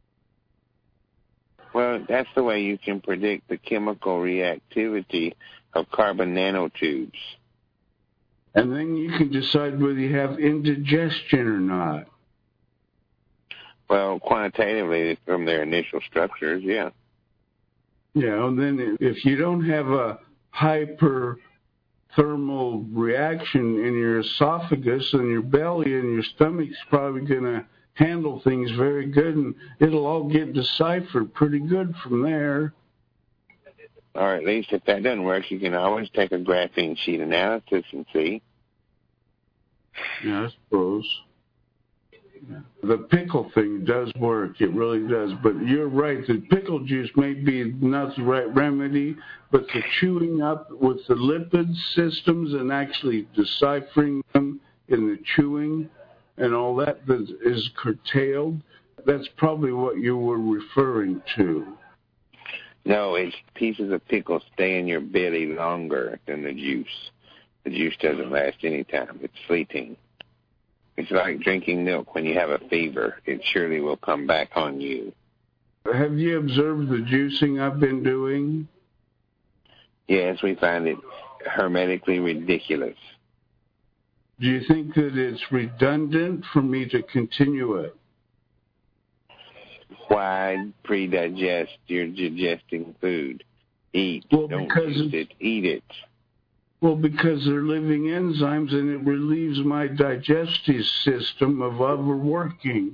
Well, that's the way you can predict the chemical reactivity of carbon nanotubes. And then you can decide whether you have indigestion or not. Well, quantitatively, from their initial structures, yeah. Yeah, and then if you don't have a hyperthermal reaction in your esophagus and your belly and your stomach's probably going to handle things very good, and it'll all get deciphered pretty good from there. Or at least if that doesn't work, you can always take a graphene sheet analysis and see. Yeah, I suppose. The pickle thing does work. It really does. But you're right. The pickle juice may be not the right remedy, but the chewing up with the lipid systems and actually deciphering them in the chewing and all that that is curtailed, that's probably what you were referring to. No, it's pieces of pickle stay in your belly longer than the juice. The juice doesn't last any time. It's fleeting. It's like drinking milk when you have a fever. It surely will come back on you. Have you observed the juicing I've been doing? Yes, we find it hermetically ridiculous. Do you think that it's redundant for me to continue it? Why pre-digest? You're digesting food. Eat. Well, Don't because juice it. Eat it. Well, because they're living enzymes and it relieves my digestive system of overworking.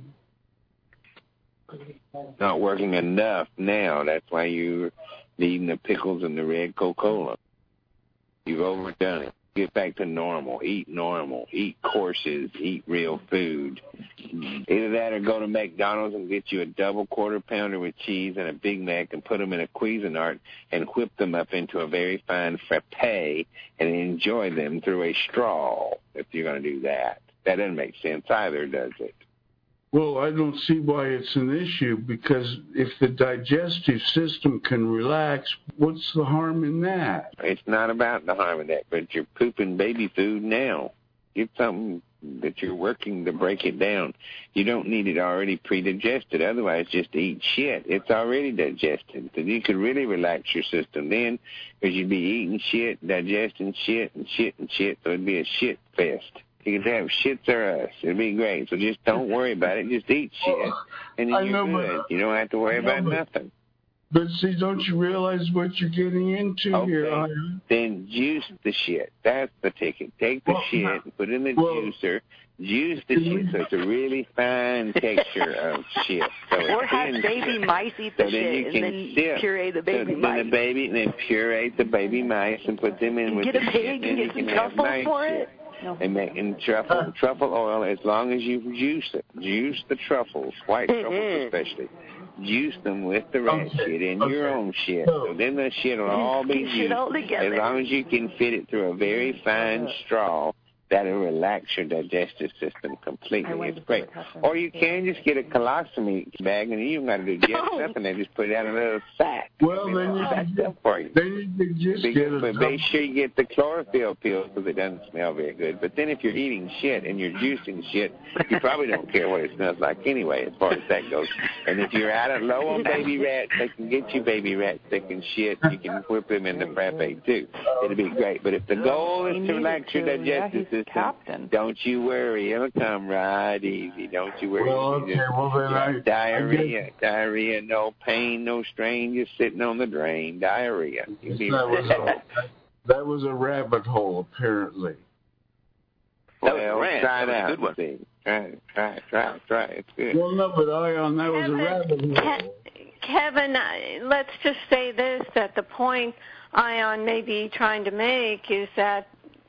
Not working enough now. That's why you're eating the pickles and the red Coca-Cola. You've overdone it. Get back to normal. Eat normal. Eat courses. Eat real food. Either that or go to McDonald's and get you a double quarter pounder with cheese and a Big Mac and put them in a Cuisinart and whip them up into a very fine frappe and enjoy them through a straw if you're going to do that. That doesn't make sense either, does it? Well, I don't see why it's an issue, because if the digestive system can relax, what's the harm in that? It's not about the harm in that, but you're pooping baby food now. Get something that you're working to break it down. You don't need it already pre-digested. Otherwise, just eat shit. It's already digested. So you could really relax your system then, because you'd be eating shit, digesting shit, and shit and shit, so it'd be a shit fest. You could have shits or us. It'd be great. So just don't worry about it. Just eat shit, and then I you're know, good. but- You don't have to worry I know, about but- nothing. But see, don't you realize what you're getting into Okay. here? Iron? Then juice the shit. That's the ticket. Take the Well, shit no. and put it in the Well, juicer. Juice the shit so it's a really fine texture of shit. So it's Or have thin baby shit. mice eat So the then you shit can and then sip. puree the So baby then mice. the baby, and then puree the baby mice and put them in And with get the a shit, pig and and you get some can have truffle nice for shit. it. No. And make and truffle truffle oil as long as you juice it. Juice the truffles, white truffles especially. Juice them with the rat Okay. shit and Okay. your own shit. So then the shit will all be Get shit all juiced. together. As long as you can fit it through a very fine straw, that'll relax your digestive system completely. It's great. Or you can just get a colostomy bag and you don't got to do just No. nothing. They just put it out in a little sack. Well, then you That's can stuff for you. Then you could just Be- get a but make sure you get the chlorophyll pills because it doesn't smell very good. But then if you're eating shit and you're juicing shit, you probably don't care what it smells like anyway as far as that goes. And if you're out of low on baby rats, they can get you baby rats sick and shit. You can whip them in the frappe too. It'll be great. But if the goal is to relax your digestive system, don't you worry. It'll come right easy. Don't you worry. Well, You okay, just- well, then I- diarrhea, diarrhea, no pain, no strain, just sitting on the drain, diarrhea. You be- That was a, that was a rabbit hole, apparently. That was a Well, rant. try That it was a out. good one. See. Try it, try it, try it, try it. It's good. Well, no, but Ion, that was a Kevin, rabbit hole. Ke- Kevin, I- let's just say this, that the point Ion may be trying to make is that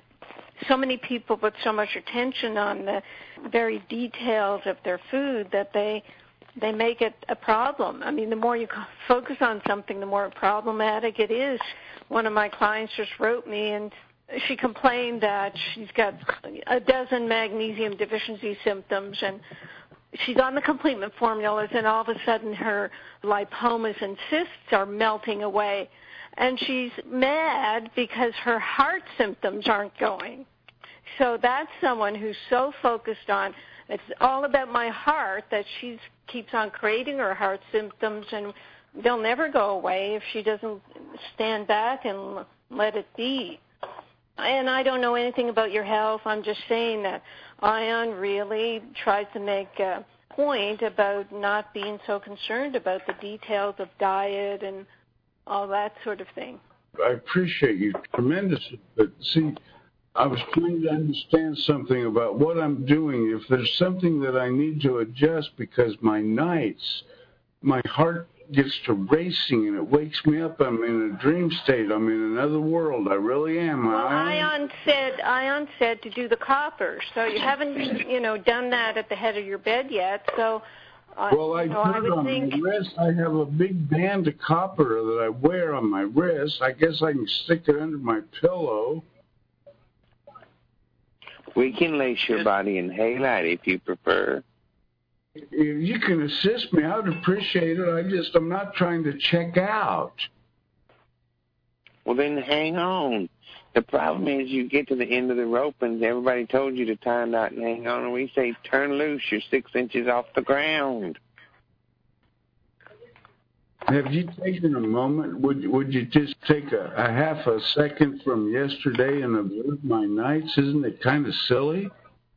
so many people put so much attention on the very details of their food that they they make it a problem. I mean, the more you co- focus on something, the more problematic it is. One of my clients just wrote me, and she complained that she's got a dozen magnesium deficiency symptoms, and she's on the complete formulas, and all of a sudden her lipomas and cysts are melting away. And she's mad because her heart symptoms aren't going. So that's someone who's so focused on, it's all about my heart, that she keeps on creating her heart symptoms, and they'll never go away if she doesn't stand back and let it be. And I don't know anything about your health. I'm just saying that Ion really tries to make a point about not being so concerned about the details of diet and all that sort of thing. I appreciate you tremendously, but see, I was trying to understand something about what I'm doing. If there's something that I need to adjust because my nights, my heart gets to racing and it wakes me up. I'm in a dream state. I'm in another world. I really am. Well, I, Ion said Ion said to do the copper, so you haven't you know done that at the head of your bed yet. So, uh, well, I you know, I put would on think. my wrist. I have a big band of copper that I wear on my wrist. I guess I can stick it under my pillow. We can lace your body in halite if you prefer. If you can assist me, I would appreciate it. I just, I'm not trying to check out. Well, then hang on. The problem is you get to the end of the rope and everybody told you to tie a knot and hang on, and we say turn loose. You're six inches off the ground. Have you taken a moment? Would would you just take a, a half a second from yesterday and observe my nights? Isn't it kind of silly?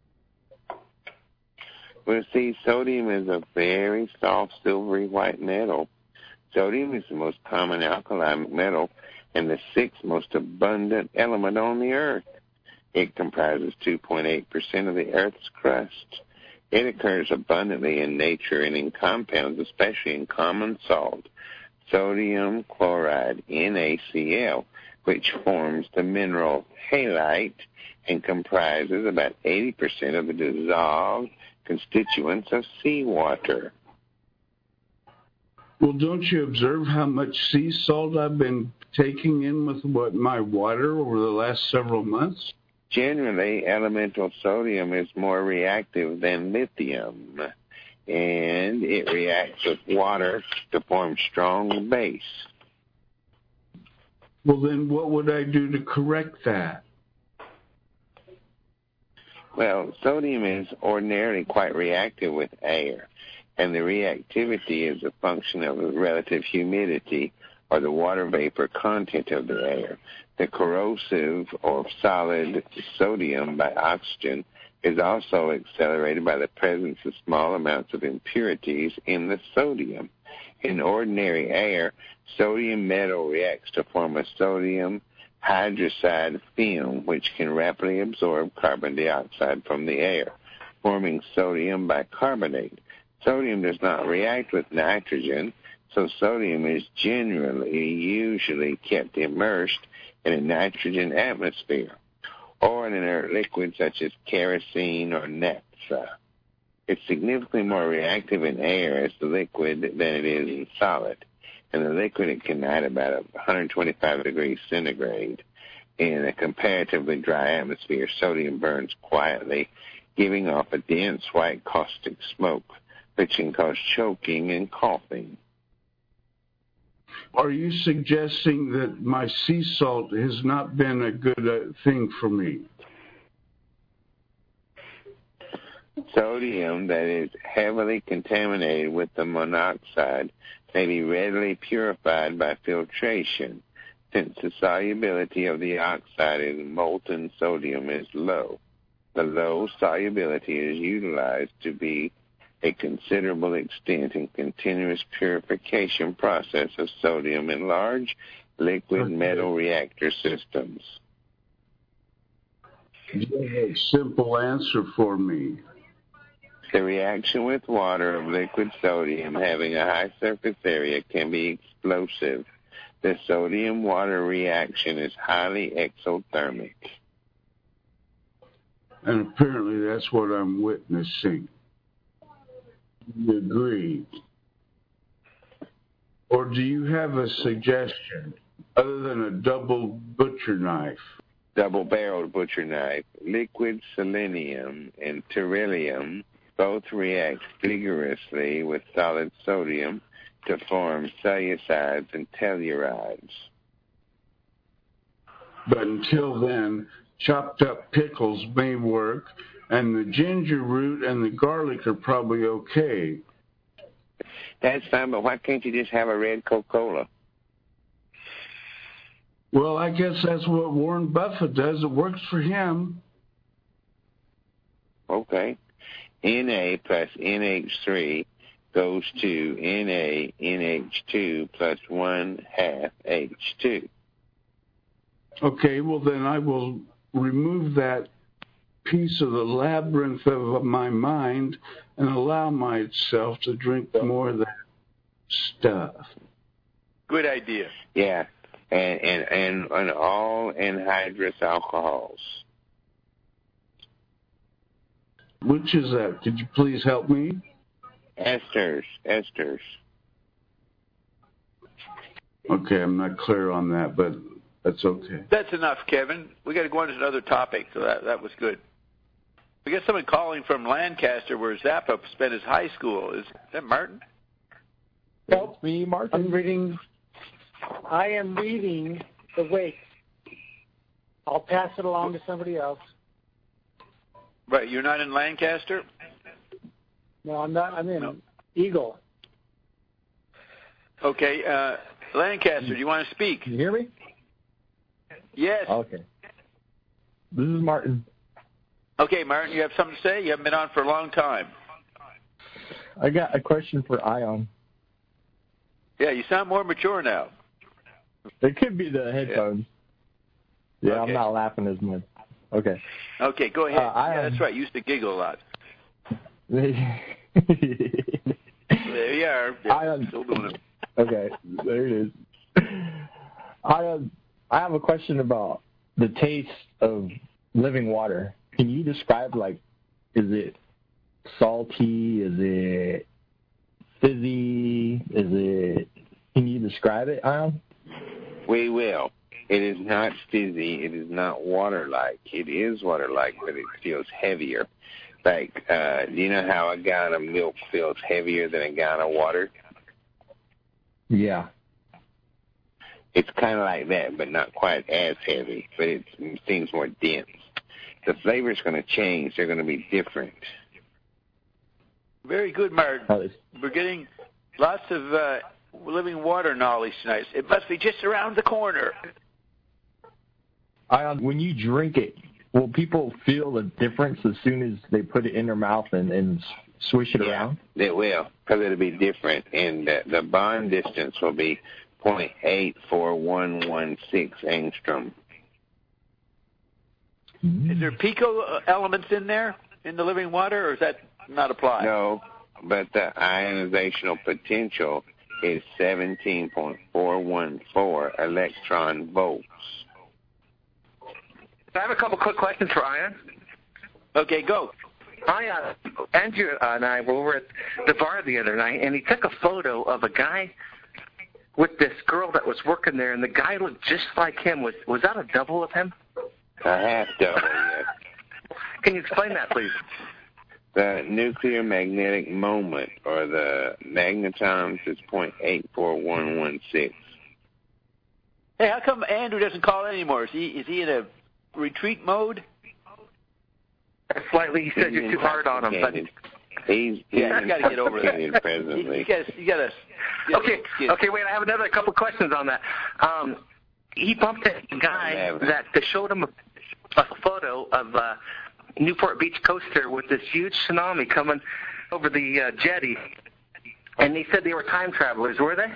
Well, see, sodium is a very soft, silvery white metal. Sodium is the most common alkali metal and the sixth most abundant element on the earth. It comprises two point eight percent of the Earth's crust. It occurs abundantly in nature and in compounds, especially in common salt, sodium chloride, N A C L, which forms the mineral halite and comprises about eighty percent of the dissolved constituents of seawater. Well, don't you observe how much sea salt I've been taking in with what my water over the last several months? Generally, elemental sodium is more reactive than lithium, and it reacts with water to form strong base. Well, then what would I do to correct that? Well, sodium is ordinarily quite reactive with air, and the reactivity is a function of the relative humidity or the water vapor content of the air. The corrosive or solid sodium by oxygen is also accelerated by the presence of small amounts of impurities in the sodium. In ordinary air, sodium metal reacts to form a sodium hydroxide film, which can rapidly absorb carbon dioxide from the air, forming sodium bicarbonate. Sodium does not react with nitrogen, so sodium is generally, usually kept immersed in a nitrogen atmosphere or in an inert liquid such as kerosene or naphtha. It's significantly more reactive in air as the liquid than it is in solid. In the liquid, it can hide about one hundred twenty-five degrees centigrade. In a comparatively dry atmosphere, sodium burns quietly, giving off a dense white caustic smoke, which can cause choking and coughing. Are you suggesting that my sea salt has not been a good uh, thing for me? Sodium that is heavily contaminated with the monoxide may be readily purified by filtration, since the solubility of the oxide in molten sodium is low. The low solubility is utilized to be a considerable extent in continuous purification process of sodium in large liquid Okay. metal reactor systems. You have a simple answer for me. The reaction with water of liquid sodium having a high surface area can be explosive. The sodium-water reaction is highly exothermic. And apparently that's what I'm witnessing. You agree? Or do you have a suggestion other than a double butcher knife? Double-barreled butcher knife, liquid selenium and beryllium both react vigorously with solid sodium to form cellusides and tellurides. But until then, chopped up pickles may work, and the ginger root and the garlic are probably okay. That's fine, but why can't you just have a red Coca-Cola? Well, I guess that's what Warren Buffett does. It works for him. Okay. Na plus N H three goes to Na N H two plus one half H two. Okay, well then I will remove that piece of the labyrinth of my mind and allow myself to drink more of that stuff. Good idea. Yeah, and and and, and all anhydrous alcohols. Which is that? Could you please help me? Esters, esters. Okay, I'm not clear on that, but that's okay. That's enough, Kevin. We got to go on to another topic, so that that was good. We got someone calling from Lancaster, where Zappa spent his high school. Is that Martin? Help me, Martin. I'm reading. I am reading the wait. I'll pass it along to somebody else. Right, you're not in Lancaster? No, I'm not. I'm in No. Eagle. Okay, uh, Lancaster, do you want to speak? Can you hear me? Yes. Okay. This is Martin. Okay, Martin, you have something to say? You haven't been on for a long time. I got a question for Ion. Yeah, you sound more mature now. It could be the headphones. Yeah, Okay. I'm not laughing as much. Okay. Okay, go ahead. Uh, I, yeah, um, that's right. You used to giggle a lot. there There you are. Yeah, Ion. still doing it. Okay, there it is. I uh, I have a question about the taste of living water. Can you describe, like, is it salty? Is it fizzy? Is it? Can you describe it, Ion? We will. It is not fizzy. It is not water-like. It is water-like, but it feels heavier. Like, uh, do you know how a gallon of milk feels heavier than a gallon of water? Yeah. It's kind of like that, but not quite as heavy. But it seems more dense. The flavor's going to change. They're going to be different. Very good, Martin. We're getting lots of uh, living water knowledge tonight. It must be just around the corner. Ion, when you drink it, will people feel the difference as soon as they put it in their mouth and, and swish it Yeah, around? they will, because it'll be different. And the, the bond distance will be zero point eight four one one six angstrom. Is there pico uh, elements in there, in the living water, or is that not applied? No, but the ionization potential is seventeen point four one four electron volts. I have a couple quick questions for Ion. Okay, go. Ion, Andrew and I were over at the bar the other night, and he took a photo of a guy with this girl that was working there, and the guy looked just like him. Was was that a double of him? A half double, yes. Can you explain that, please? The nuclear magnetic moment, or the magnetons, is zero point eight four one one six. Hey, how come Andrew doesn't call anymore? Is he is he in a retreat mode? Slightly. He said you're too hard on him, but he's yeah, you got to get over that. Presently. You got you got to. Okay, okay. Wait, I have another couple questions on that. Um, he bumped a guy that showed him a, a photo of uh, Newport Beach coaster with this huge tsunami coming over the uh, jetty, and he said they were time travelers. Were they?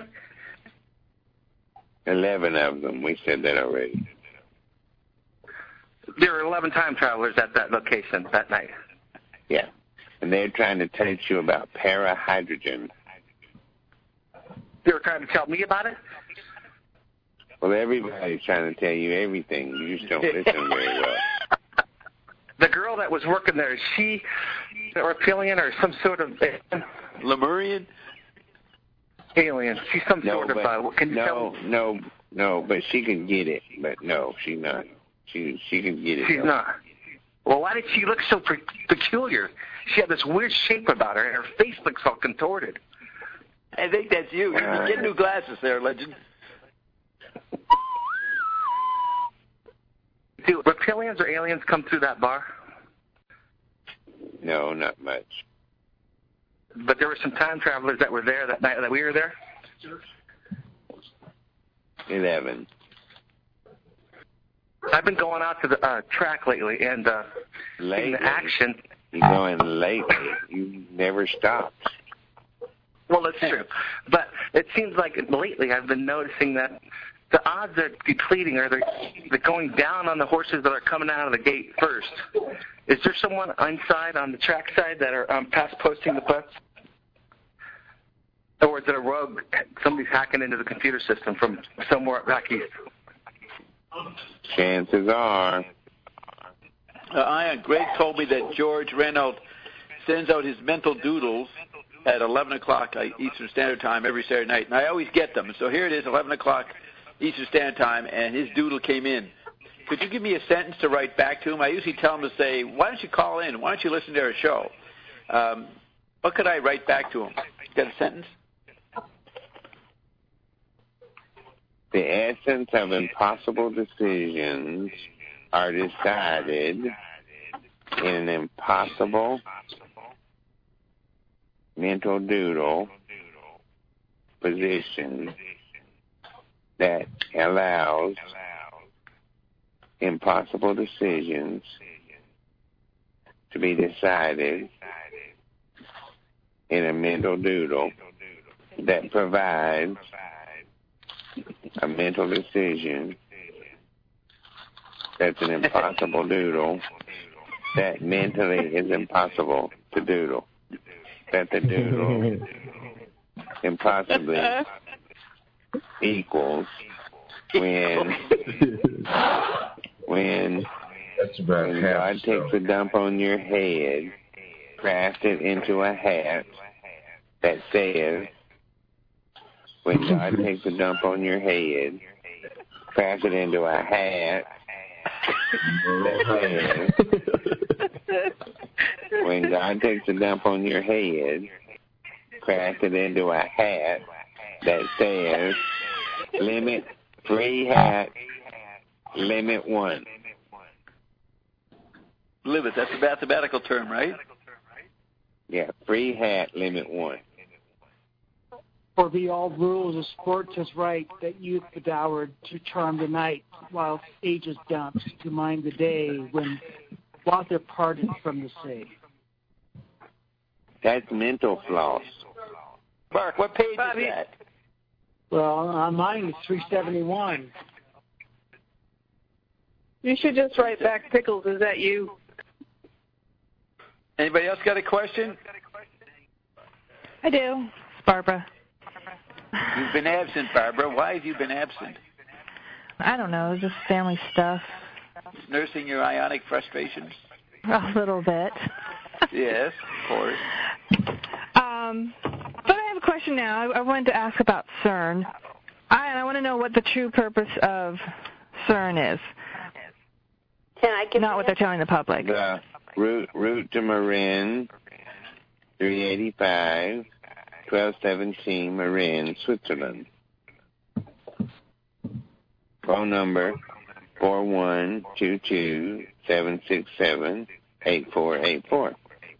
Eleven of them. We said that already. There were eleven time travelers at that location that night. Yeah. And they're trying to teach you about parahydrogen. They were trying to tell me about it? Well, everybody's trying to tell you everything. You just don't listen very well. The girl that was working there, is she a reptilian or some sort of Lemurian? Alien. She's some No, sort of, but, uh, can you no, tell? no, no, but she can get it. But no, she's not. She she can get it. She's though. not. Well, why did she look so pe- peculiar? She had this weird shape about her, and her face looks all contorted. I think that's you. You get new glasses there, legend. Do reptilians or aliens come through that bar? No, not much. But there were some time travelers that were there that night that we were there? Eleven. I've been going out to the uh, track lately and uh, seeing the action. You're going lately. You never stopped. Well, that's true. But it seems like lately I've been noticing that the odds are depleting, or they're, they're going down on the horses that are coming out of the gate first. Is there someone inside on the track side that are um, past posting the butts? Or is it a rogue? Somebody's hacking into the computer system from somewhere back east. Chances are. Uh, Ian, Greg told me that George Reynolds sends out his mental doodles at eleven o'clock Eastern Standard Time every Saturday night, and I always get them. So here it is, eleven o'clock Eastern Standard Time, and his doodle came in. Could you give me a sentence to write back to him? I usually tell him to say, why don't you call in? Why don't you listen to our show? Um, what could I write back to him? Got a sentence? The essence of impossible decisions are decided in an impossible mental doodle position that allows impossible decisions to be decided in a mental doodle that provides a mental decision that's an impossible doodle that mentally is impossible to doodle. That the doodle impossibly equals when when, That's about when half God so. takes a dump on your head, craft it into a hat that says, when God takes a dump on your head, craft it into a hat that says, when God takes a dump on your head, craft it into a hat that says, limit, free hat, limit one. Limit, that's a mathematical term, right? Yeah, free hat, limit one. For the all rules of sport is right, that youth bedoured to charm the night, while ages dumps to mind the day when while they're parted from the sea. That's mental floss. Mark, what page Bobby. is that? Well, on mine is three seventy-one. You should just write back, Pickles, is that you? Anybody else got a question? I do. It's Barbara. You've been absent, Barbara. Why have you been absent? I don't know, just family stuff. Nursing your ionic frustrations? A little bit. Yes, of course. Um, but I have a question now. I, I wanted to ask about CERN. I, and I want to know what the true purpose of CERN is. Can I give Not what they're telling the public. The route, route to Marin, three eighty-five, twelve seventeen, Marin, Switzerland. Phone number, four one two two, seven six seven, eight four eight four.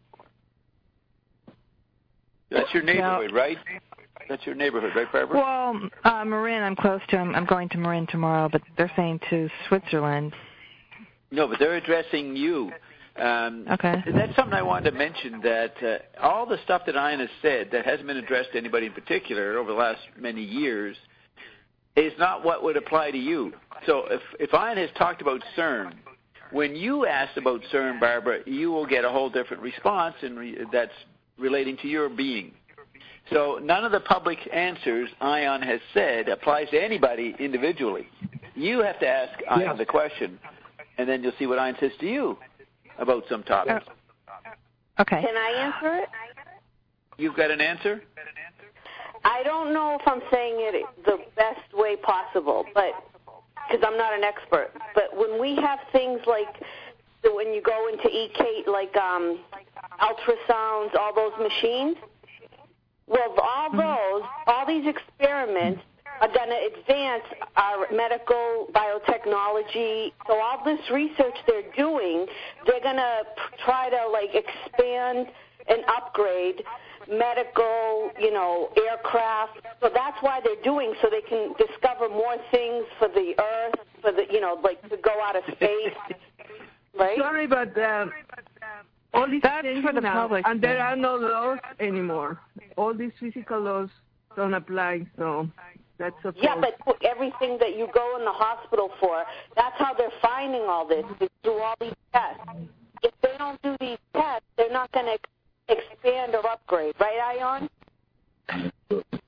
That's your neighborhood, right? That's your neighborhood, right, Barbara? Well, uh, Marin, I'm close to. I'm, I'm going to Marin tomorrow, but they're saying to Switzerland. No, but they're addressing you. Um, okay. That's something I wanted to mention, that uh, all the stuff that Ian has said that hasn't been addressed to anybody in particular over the last many years is not what would apply to you. So if, if Ian has talked about CERN, when you ask about CERN, Barbara, you will get a whole different response, and re- that's relating to your being. So none of the public answers Ian has said applies to anybody individually. You have to ask Ian Yeah. the question, and then you'll see what Ian says to you about some topic. Okay. Can I answer it? You've got an answer? I don't know if I'm saying it the best way possible, but because I'm not an expert. But when we have things like so when you go into E K, like um, ultrasounds, all those machines, well, all those, all these experiments are going to advance our medical biotechnology. So all this research they're doing, they're going to try to like expand and upgrade medical, you know, aircraft. So that's why they're doing, so they can discover more things for the Earth, for the, you know, like to go out of space. Right? Sorry, but uh, all these That's things for the now, public. and there are no laws anymore. All these physical laws don't apply, so that's a Yeah, but everything that you go in the hospital for, that's how they're finding all this, is through all these tests. If they don't do these tests, they're not going to expand or upgrade. Right, Ion?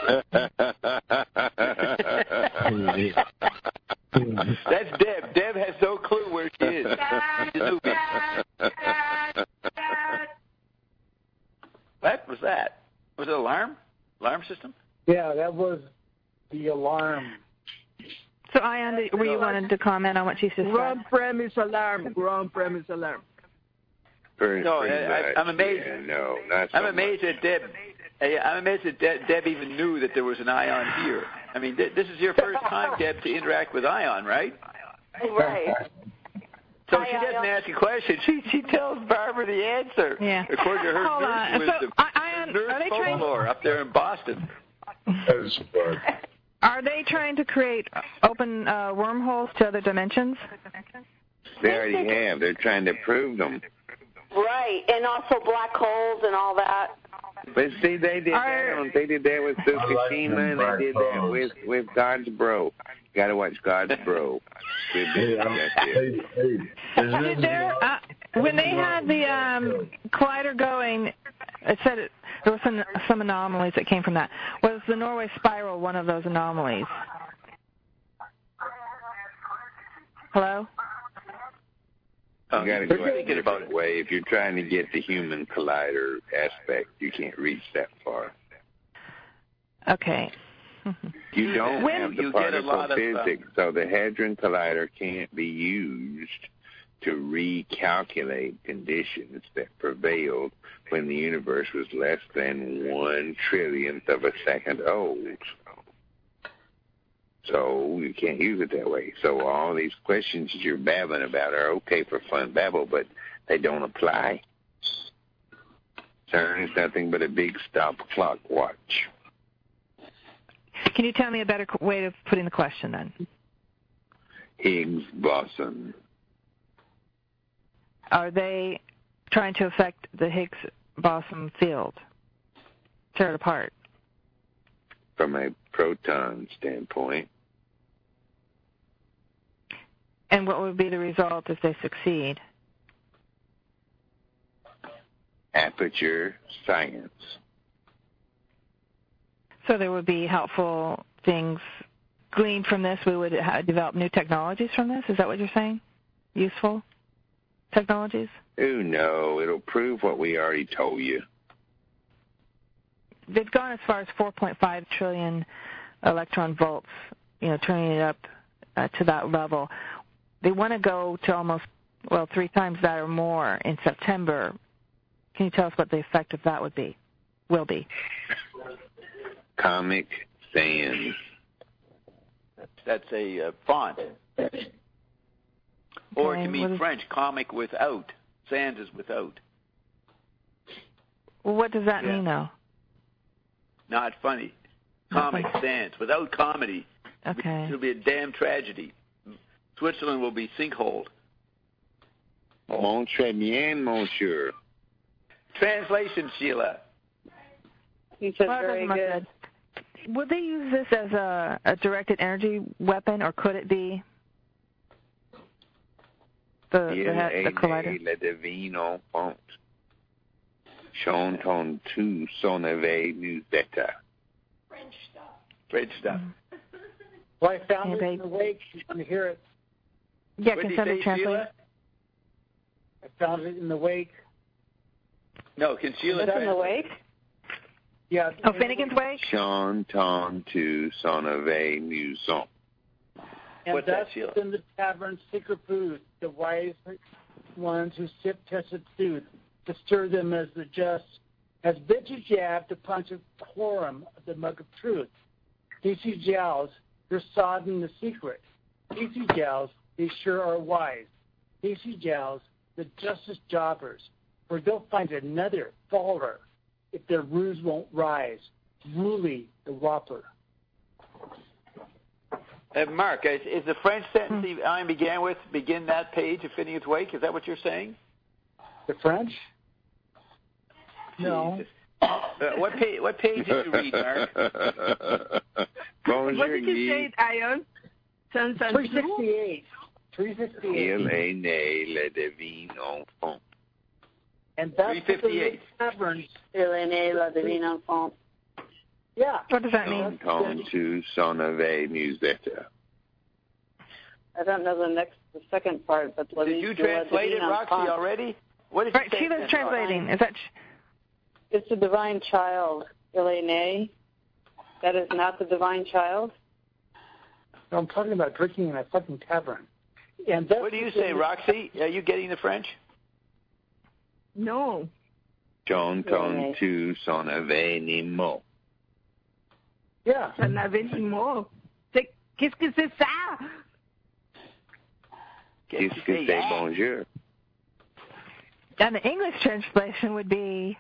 That's Deb. Deb has no clue where she is. She's a newbie. What was that? Was it an alarm? Alarm system? Yeah, that was the alarm. So, Ian, were you wanted to comment on what she just said? Ground premise alarm. Ground premise alarm. Pretty, No, pretty I, much. I'm amazed. Yeah, no, not so I'm amazed much. that Deb. Hey, I'm amazed that De- Deb even knew that there was an Ion here. I mean, th- this is your first time, Deb, to interact with Ion, right? Right. So Hi, she doesn't Ion. ask a question. She she tells Barbara the answer. Yeah. According to her Hold nurse on. wisdom. So, I, Ion, Nurse are they trying? folklore up there in Boston. That is fun. Are they trying to create open uh, wormholes to other dimensions? They already have. They're trying to prove them. Right, and also black holes and all that. But see, they did Are- that. On, they did that with Fukushima, and they did that with with God's Bro. Got to watch God's Bro. Good Hey, business, I'm- that's it. hey, hey, there's Did nothing there, wrong- uh, when they had the um, collider going, it said it, there were some some anomalies that came from that. Was the Norway Spiral one of those anomalies? Hello? You got to They're go a thinking about different way. If you're trying to get the human collider aspect, you can't reach that far. Okay. You don't When have the you get a particle lot of, uh, physics, so the Hadron Collider can't be used to recalculate conditions that prevailed when the universe was less than one trillionth of a second old. So you can't use it that way. So all these questions that you're babbling about are okay for fun babble, but they don't apply. CERN is nothing but a big stop clock watch. Can you tell me a better qu- way of putting the question then? Higgs boson. Are they trying to affect the Higgs boson field? Tear it apart? From a proton standpoint, And what would be the result if they succeed? aperture science. So there would be helpful things gleaned from this. We would ha- develop new technologies from this. Is that what you're saying? Useful technologies? Oh, no, it'll prove what we already told you. They've gone as far as four point five trillion electron volts, you know, turning it up uh, to that level. They want to go to almost, well, three times that or more in September. Can you tell us what the effect of that would be, will be? Comic Sans. That's a uh, font. Or Okay, it can mean what is- French, comic without. Sans is without. Well, what does that Yeah. mean, though? Not funny. Not Comic funny. sans. Without comedy, Okay. it'll be a damn tragedy. Switzerland will be sinkholed. Mon très bien, monsieur. Translation, Sheila. He said Well, that very doesn't look good. good. Would they use this as a, a directed energy weapon, or could it be the, Il the, ha- the collider? est le divin enfant. Chanton tout son éveil nous état. French stuff. Well, I found Hey, it in babe. the wake. You can hear it. Yeah, What can did you somebody say, translate? Sheila? I found it in the wake. No, can Sheila That's in the translate? wake? Yeah. Oh, Finnegan's Wake? Chanton tout son éveil nous sont. And What's that, thus Sheila? in the tavern secret food, the wise ones who sip tested sooth, to stir them as the just, as bitches jab to punch a quorum of the mug of truth. D C jowls, they're sodden the secret. D C jowls, they sure are wise. D C jowls, the justest jobbers, for they'll find another faller if their ruse won't rise. Wooly the whopper. Uh, Mark, is, is the French sentence he- I began with begin that page of Phineas Wake? Is that what you're saying? The French? No. Jesus. Uh, what page? What page did you read, Mark? Bonjour, What did you say, Ion? Sans and three sixty-eight. three sixty-eight. Il est né le divin enfant. And that's three fifty-eight. what the taverns. Il est né le divin enfant. Yeah. What does that mean? Tom tu sonave musetta. I don't know the next, the second part, but let Did me you do a translate it, divine Roxy, font. already? What did Right, you say? Sheila's translating. Is that... It's the divine child, Elene. That is not the divine child. I'm talking about drinking in a fucking tavern. And that's What do you say, Roxy? Are you getting the French? No. John ton tu sonave ni mo. Yeah. Ça n'avait ni mot. C'est- Qu'est-ce que c'est ça? Qu'est-ce que c'est bonjour? And the English translation would be...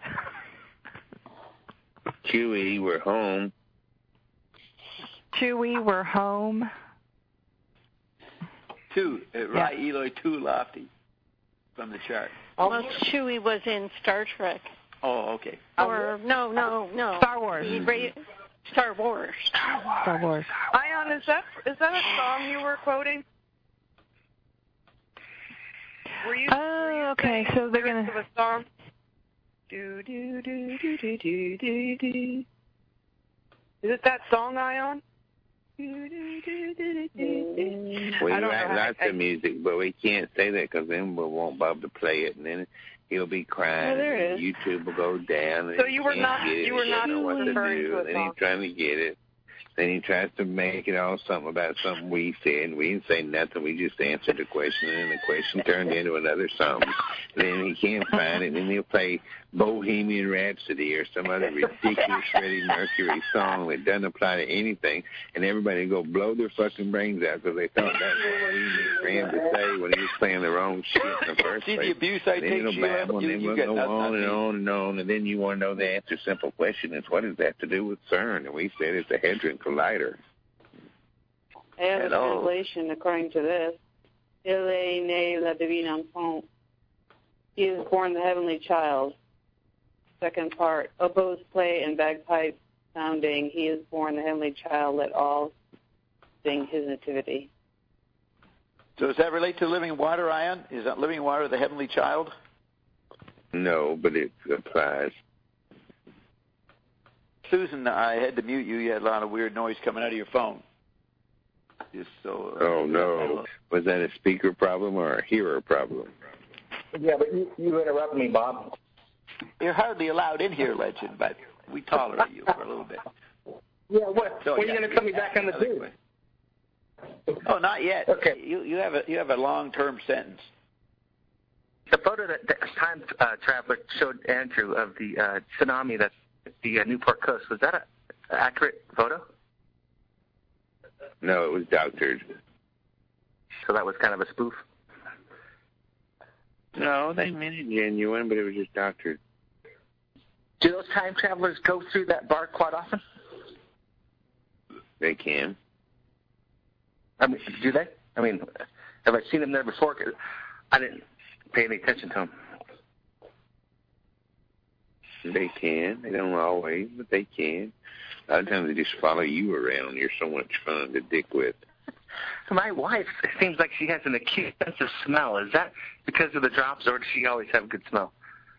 Chewy, we're home. Chewy, we're home. Two, uh, right, Eloy, too lofty from the chart. Well, Chewie was in Star Trek. Oh, okay. Or, no, no, no. Star Wars. He ra- Star Wars. Star Wars. Ion, is that is that a song you were quoting? Were you? Oh, okay. So they're gonna. Of a song. Do do do do do do do do. Is it that song, Ion? Do, do, do, do, do, do. We I don't write know how- lots of music, but we can't say that because then we won't Bob to play it, and then he'll be crying. Oh, there and it is. YouTube will go down. And So he you were can't not- get it, you were he not doesn't know what to referring do, to a and then song. he's trying to get it. Then he tries to make it all something about something we said, and we didn't say nothing. We just answered the question, and then the question turned into another song. Then he can't find it, and then he'll play Bohemian Rhapsody or some other ridiculous Freddie Mercury song that doesn't apply to anything, and everybody go blow their fucking brains out because they thought that's what we needed for him to say when he was playing the wrong shit in the first See place. the abuse I Then take, it'll Sheila? babble, You- and then you we'll get go nothing on on and me. on and on, and then you want to know the answer. Simple question is, what does that have to do with CERN? And we said it's a Hadron Collider. I have a Hello. translation according to this. Il est né la divine enfant. He is born the heavenly child. Second part, oboes play and bagpipes sounding. He is born the heavenly child. Let all sing his nativity. So does that relate to living water, Ion? Is that living water the heavenly child? No, but it applies. Susan, I had to mute you. You had a lot of weird noise coming out of your phone. Just so. Uh, Oh, no. Was that a speaker problem or a hearer problem? Yeah, but you, you interrupted me, Bob. You're hardly allowed in here, Legend, but we tolerate you for a little bit. Yeah, what? So, when yeah, are you going to put me back on the another booth? question. Oh, not yet. Okay. You you have a you have a long term sentence. The photo that, that Time uh, Traveler showed Andrew of the uh, tsunami that's at the uh, Newport coast, was that an accurate photo? No, it was doctored. So that was kind of a spoof? No, they meant it genuine, but it was just doctored. Do those time travelers go through that bar quite often? They can. I mean, do they? I mean, have I seen them there before? 'Cause I didn't pay any attention to them. They can. They don't always, but they can. A lot of times they just follow you around. You're so much fun to dick with. My wife, it seems like she has an acute sense of smell. Is that because of the drops, or does she always have good smell?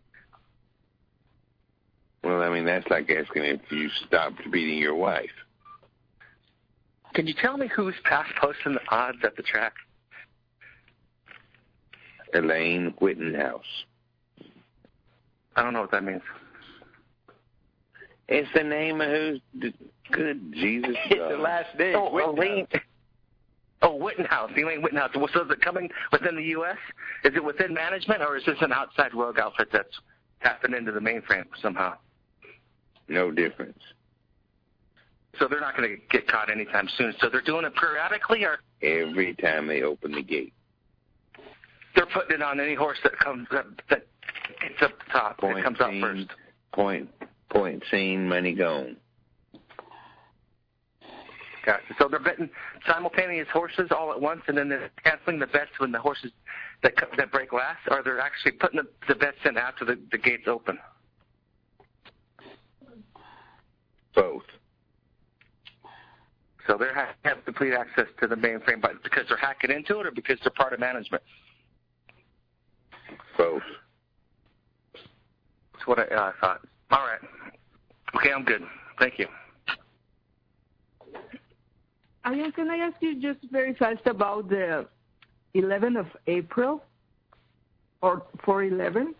Well, I mean, that's like asking if you stopped beating your wife. Can you tell me who's past posting the odds at the track? Elaine Whittenhouse. I don't know what that means. It's the name of who's good Jesus. It's the last name. Oh, Elaine. Oh, Whittenhouse. Elaine Whittenhouse. So is it coming within the U S? Is it within management, or is this an outside rogue outfit that's tapping into the mainframe somehow? No difference. So they're not going to get caught anytime soon. So they're doing it periodically, or Every time they open the gate. they're putting it on any horse that comes that, that gets up top. Point It comes out seen, first. Point, point seen, money gone. Gotcha. So they're betting simultaneous horses all at once, and then they're canceling the bets when the horses that co- that break last, or they're actually putting the, the bets in after the, the gates open. Both. So they ha- have complete access to the mainframe, but because they're hacking into it, or because they're part of management. Both. That's what I uh, thought. All right. Okay, I'm good. Thank you. Ian, can I ask you just very fast about the eleventh of April or four eleven?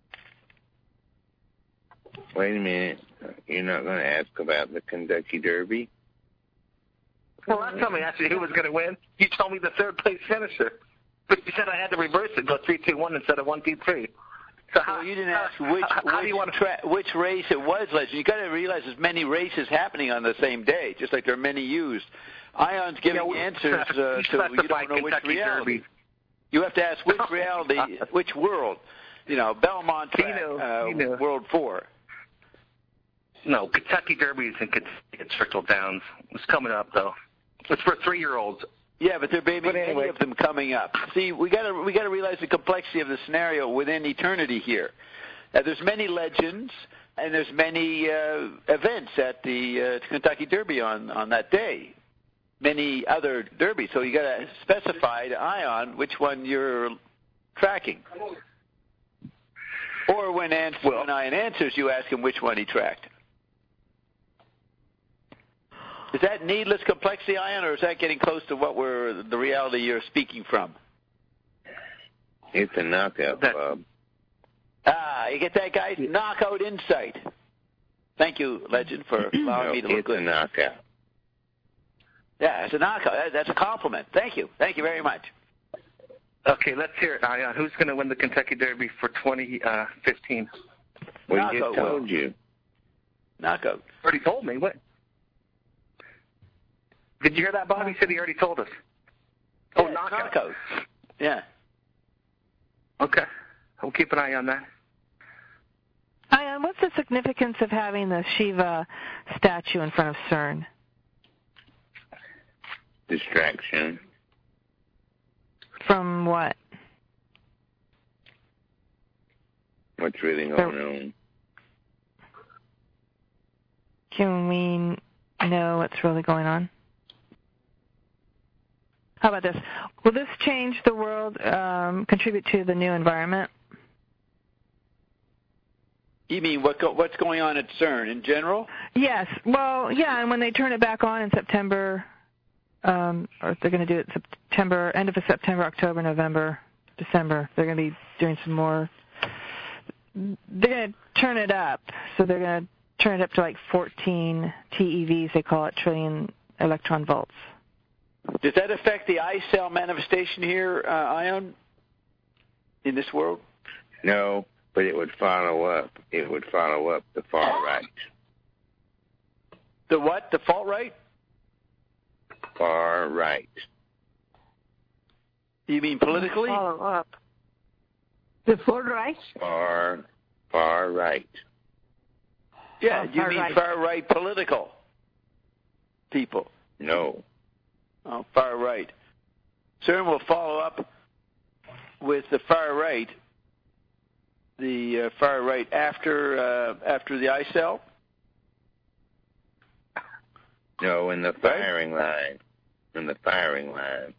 Wait a minute. You're not going to ask about the Kentucky Derby? Well, last time I asked you who was going to win, you told me the third place finisher. But you said I had to reverse it, go three, two, one instead of one, two, three. So how, well, you didn't ask which how, how which, do you want to... tra- which race it was, Legend. You got to realize there's many races happening on the same day, just like there are many used. Ion's giving yeah, we, answers uh, to you don't know which reality. Derby. You have to ask which reality, which world. You know, Belmont track, you know, uh, you know. World Four. No, Kentucky Derby is in Kentucky at Churchill Downs. It's coming up though. It's for three-year-olds. Yeah, but there may be anyway. many of them coming up. See, we got to we got to realize the complexity of the scenario within eternity here. Uh, there's many legends and there's many uh, events at the uh, Kentucky Derby on on that day. Many other derbies, so you got to specify to Ion which one you're tracking. Or when, ans- well, when Ion answers, you ask him which one he tracked. Is that needless complexity, Ion, or is that getting close to what we're the reality you're speaking from? It's a knockout, Bob. Ah, you get that, guys? Knockout insight. Thank you, Legend, for allowing no, me to look it's good. a knockout. Yeah, it's a knockout. That, that's a compliment. Thank you. Thank you very much. Okay, let's hear it, Ion. Who's going to win the Kentucky Derby for twenty fifteen? We knockout just told will. you. Knockout. Already told me. What? Did you hear that, Bob? He said he already told us. Yeah, oh, knockout. knockout. Yeah. Okay. We'll keep an eye on that. Ion, what's the significance of having the Shiva statue in front of CERN? Distraction. From what? What's really going on? Can we know what's really going on? How about this? Will this change the world, um, contribute to the new environment? You mean what go, what's going on at CERN in general? Yes. Well, yeah, and when they turn it back on in September, um, or they're going to do it September, end of September, October, November, December, they're going to be doing some more. They're going to turn it up. So they're going to turn it up to like fourteen T E Vs, they call it, trillion electron volts. Does that affect the I cell manifestation here, uh, Ion, in this world? No, but it would follow up. It would follow up the far right. The what? The fault right? Far right. You mean politically? Follow up. The far right? Far, far right. Yeah, Oh, you far mean right. far right political people? No. Oh, far right. CERN will follow up with the far right, the uh, far right after uh, after the I cell. No, in the firing line. In the firing line.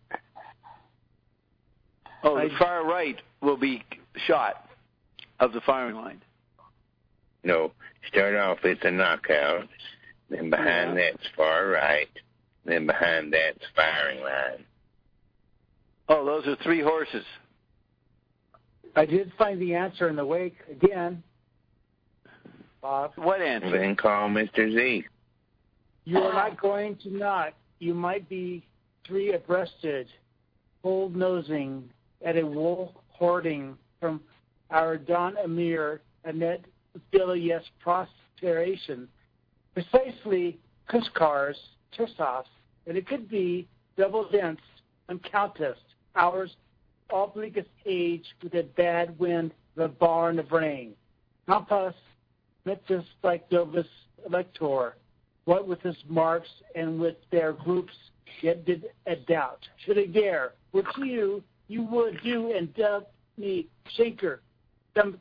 Oh, the far right will be shot of the firing line. No, start off it's a knockout. Then behind Yeah. that's far right. Then behind that's firing line. Oh, those are three horses. I did find the answer in the wake again, Bob. What answer? Then call Mister Z. You are not going to not. You might be three abreasted, cold nosing at a wool hoarding from our Don Amir Annette Bilias prosperation. Precisely Kuskars, Tirsovs, and it could be double dense and countess, ours all bleakest age with a bad wind, the barn of rain. Compass, Memphis like Dovis elector, what with his marks and with their groups, yet did a doubt. Should I dare, which you, you would do and dub me, shaker, dumb.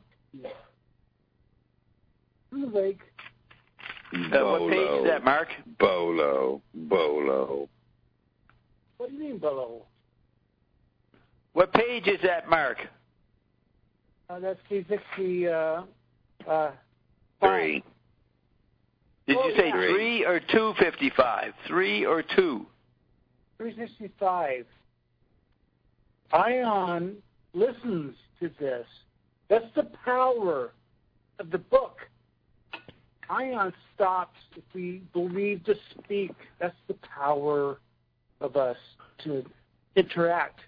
Lake. Uh, what page is that, Mark? Bolo. Bolo. What do you mean below? What page is that, Mark? Uh, that's three sixty, uh, uh, Three. Did Oh, you say yeah. three or two fifty-five? Three or two? three sixty-five. Ion listens to this. That's the power of the book. Ion stops if we believe to speak. That's the power of us to interact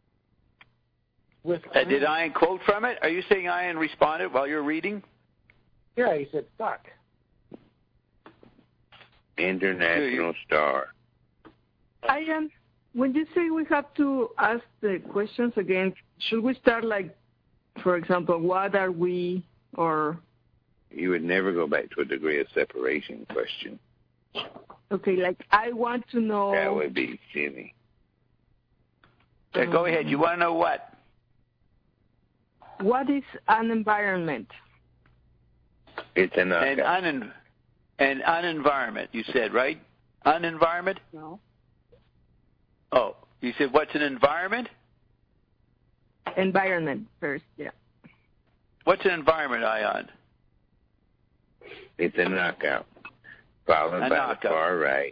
with. Uh, did Ian quote from it? Are you saying Ian responded while you're reading? Yeah, he said, fuck. International star. Ian, when you say we have to ask the questions again, should we start like, for example, what are we, or... You would never go back to a degree of separation question. Okay, like, I want to know... That would be silly. Yeah, go ahead. You want to know what? What is an environment? It's an an, un- an unenvironment, you said, right? Unenvironment? No. Oh, you said what's an environment? Environment first, yeah. What's an environment, Ion? It's a knockout, followed A by knockout. the far right,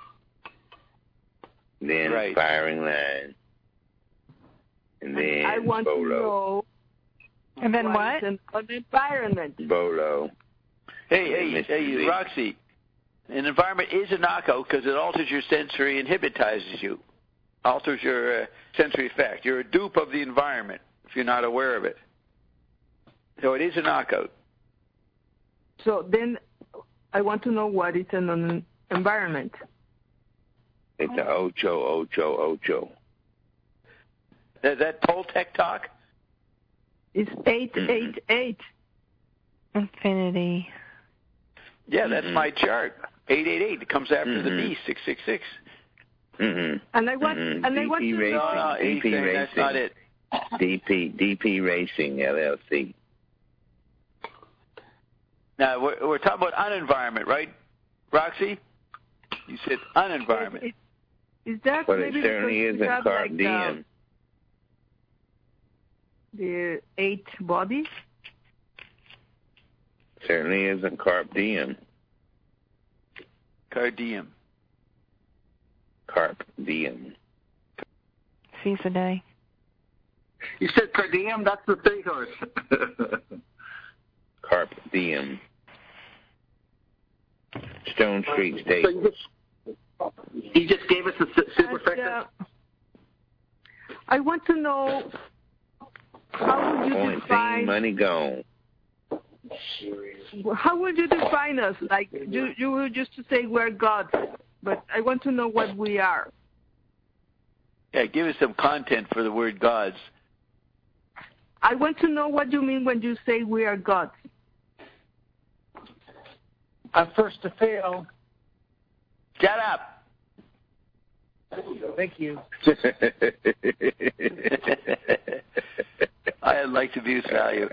then Right. firing line, and then I want to bolo. know... And then what? An, an environment. Bolo. Hey, hey, Mister hey, Z. Roxy. An environment is a knockout because it alters your sensory and hypnotizes you. Alters your uh, sensory effect. You're a dupe of the environment if you're not aware of it. So it is a knockout. So then I want to know what is an, an environment. It's a ocho, ocho, ocho. Is that Toltec talk? It's eight, eight, eight. Infinity. Yeah, that's Mm-hmm. my chart. eight eight eight. It comes after Mhm. the B, six six six. Mm-hmm. And I want, Mm-hmm. and I want D P to Racing. know... No, no, D P Ethan, Racing. that's not it. D P, D P Racing, L L C. Now, we're, we're talking about unenvironment, right, Roxy? You said unenvironment. Is, is that But it maybe certainly because we isn't have, carp like, diem. the eight bodies? Certainly isn't carp diem. Cardium. Carp diem. Seize a day. You said per diem? That's the three horse. Carp diem. Stone Street State. So you just, you just gave us a su- super And, sector? uh, I want to know how would you Point define seen, money gone. how would you define us? Like you, you were just to say we're gods, but I want to know what we are. Yeah, give us some content for the word gods. I want to know what you mean when you say we are gods. I'm first to fail. Shut up. Thank you. I like to abuse value.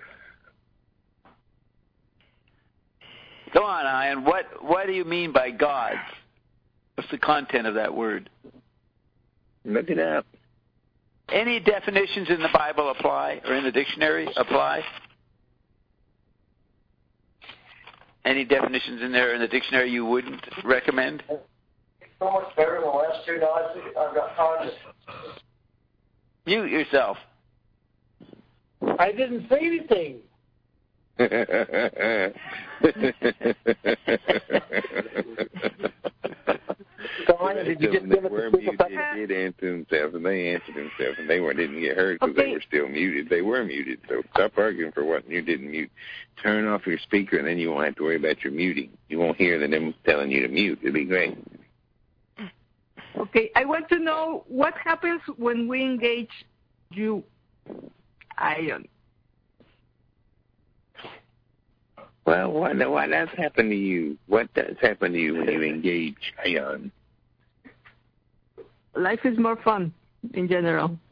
Go on, Ian. What what do you mean by gods? What's the content of that word? Look it up. Any definitions in the Bible apply, or in the dictionary apply? Any definitions in there in the dictionary you wouldn't recommend? So much better than the last two nights. I've got time to... Mute yourself. I didn't say anything. Dawn, did you just give us were a super muted, sector? they did answer themselves, and they answered themselves, and they were, didn't get heard because Okay. they were still muted. They were muted, so stop arguing for what you didn't mute. Turn off your speaker, and then you won't have to worry about your muting. You won't hear them telling you to mute. It'll be great. Okay, I want to know what happens when we engage you, Ion. Well, what, what does happen to you? What does happen to you when you engage Ion? Life is more fun in general.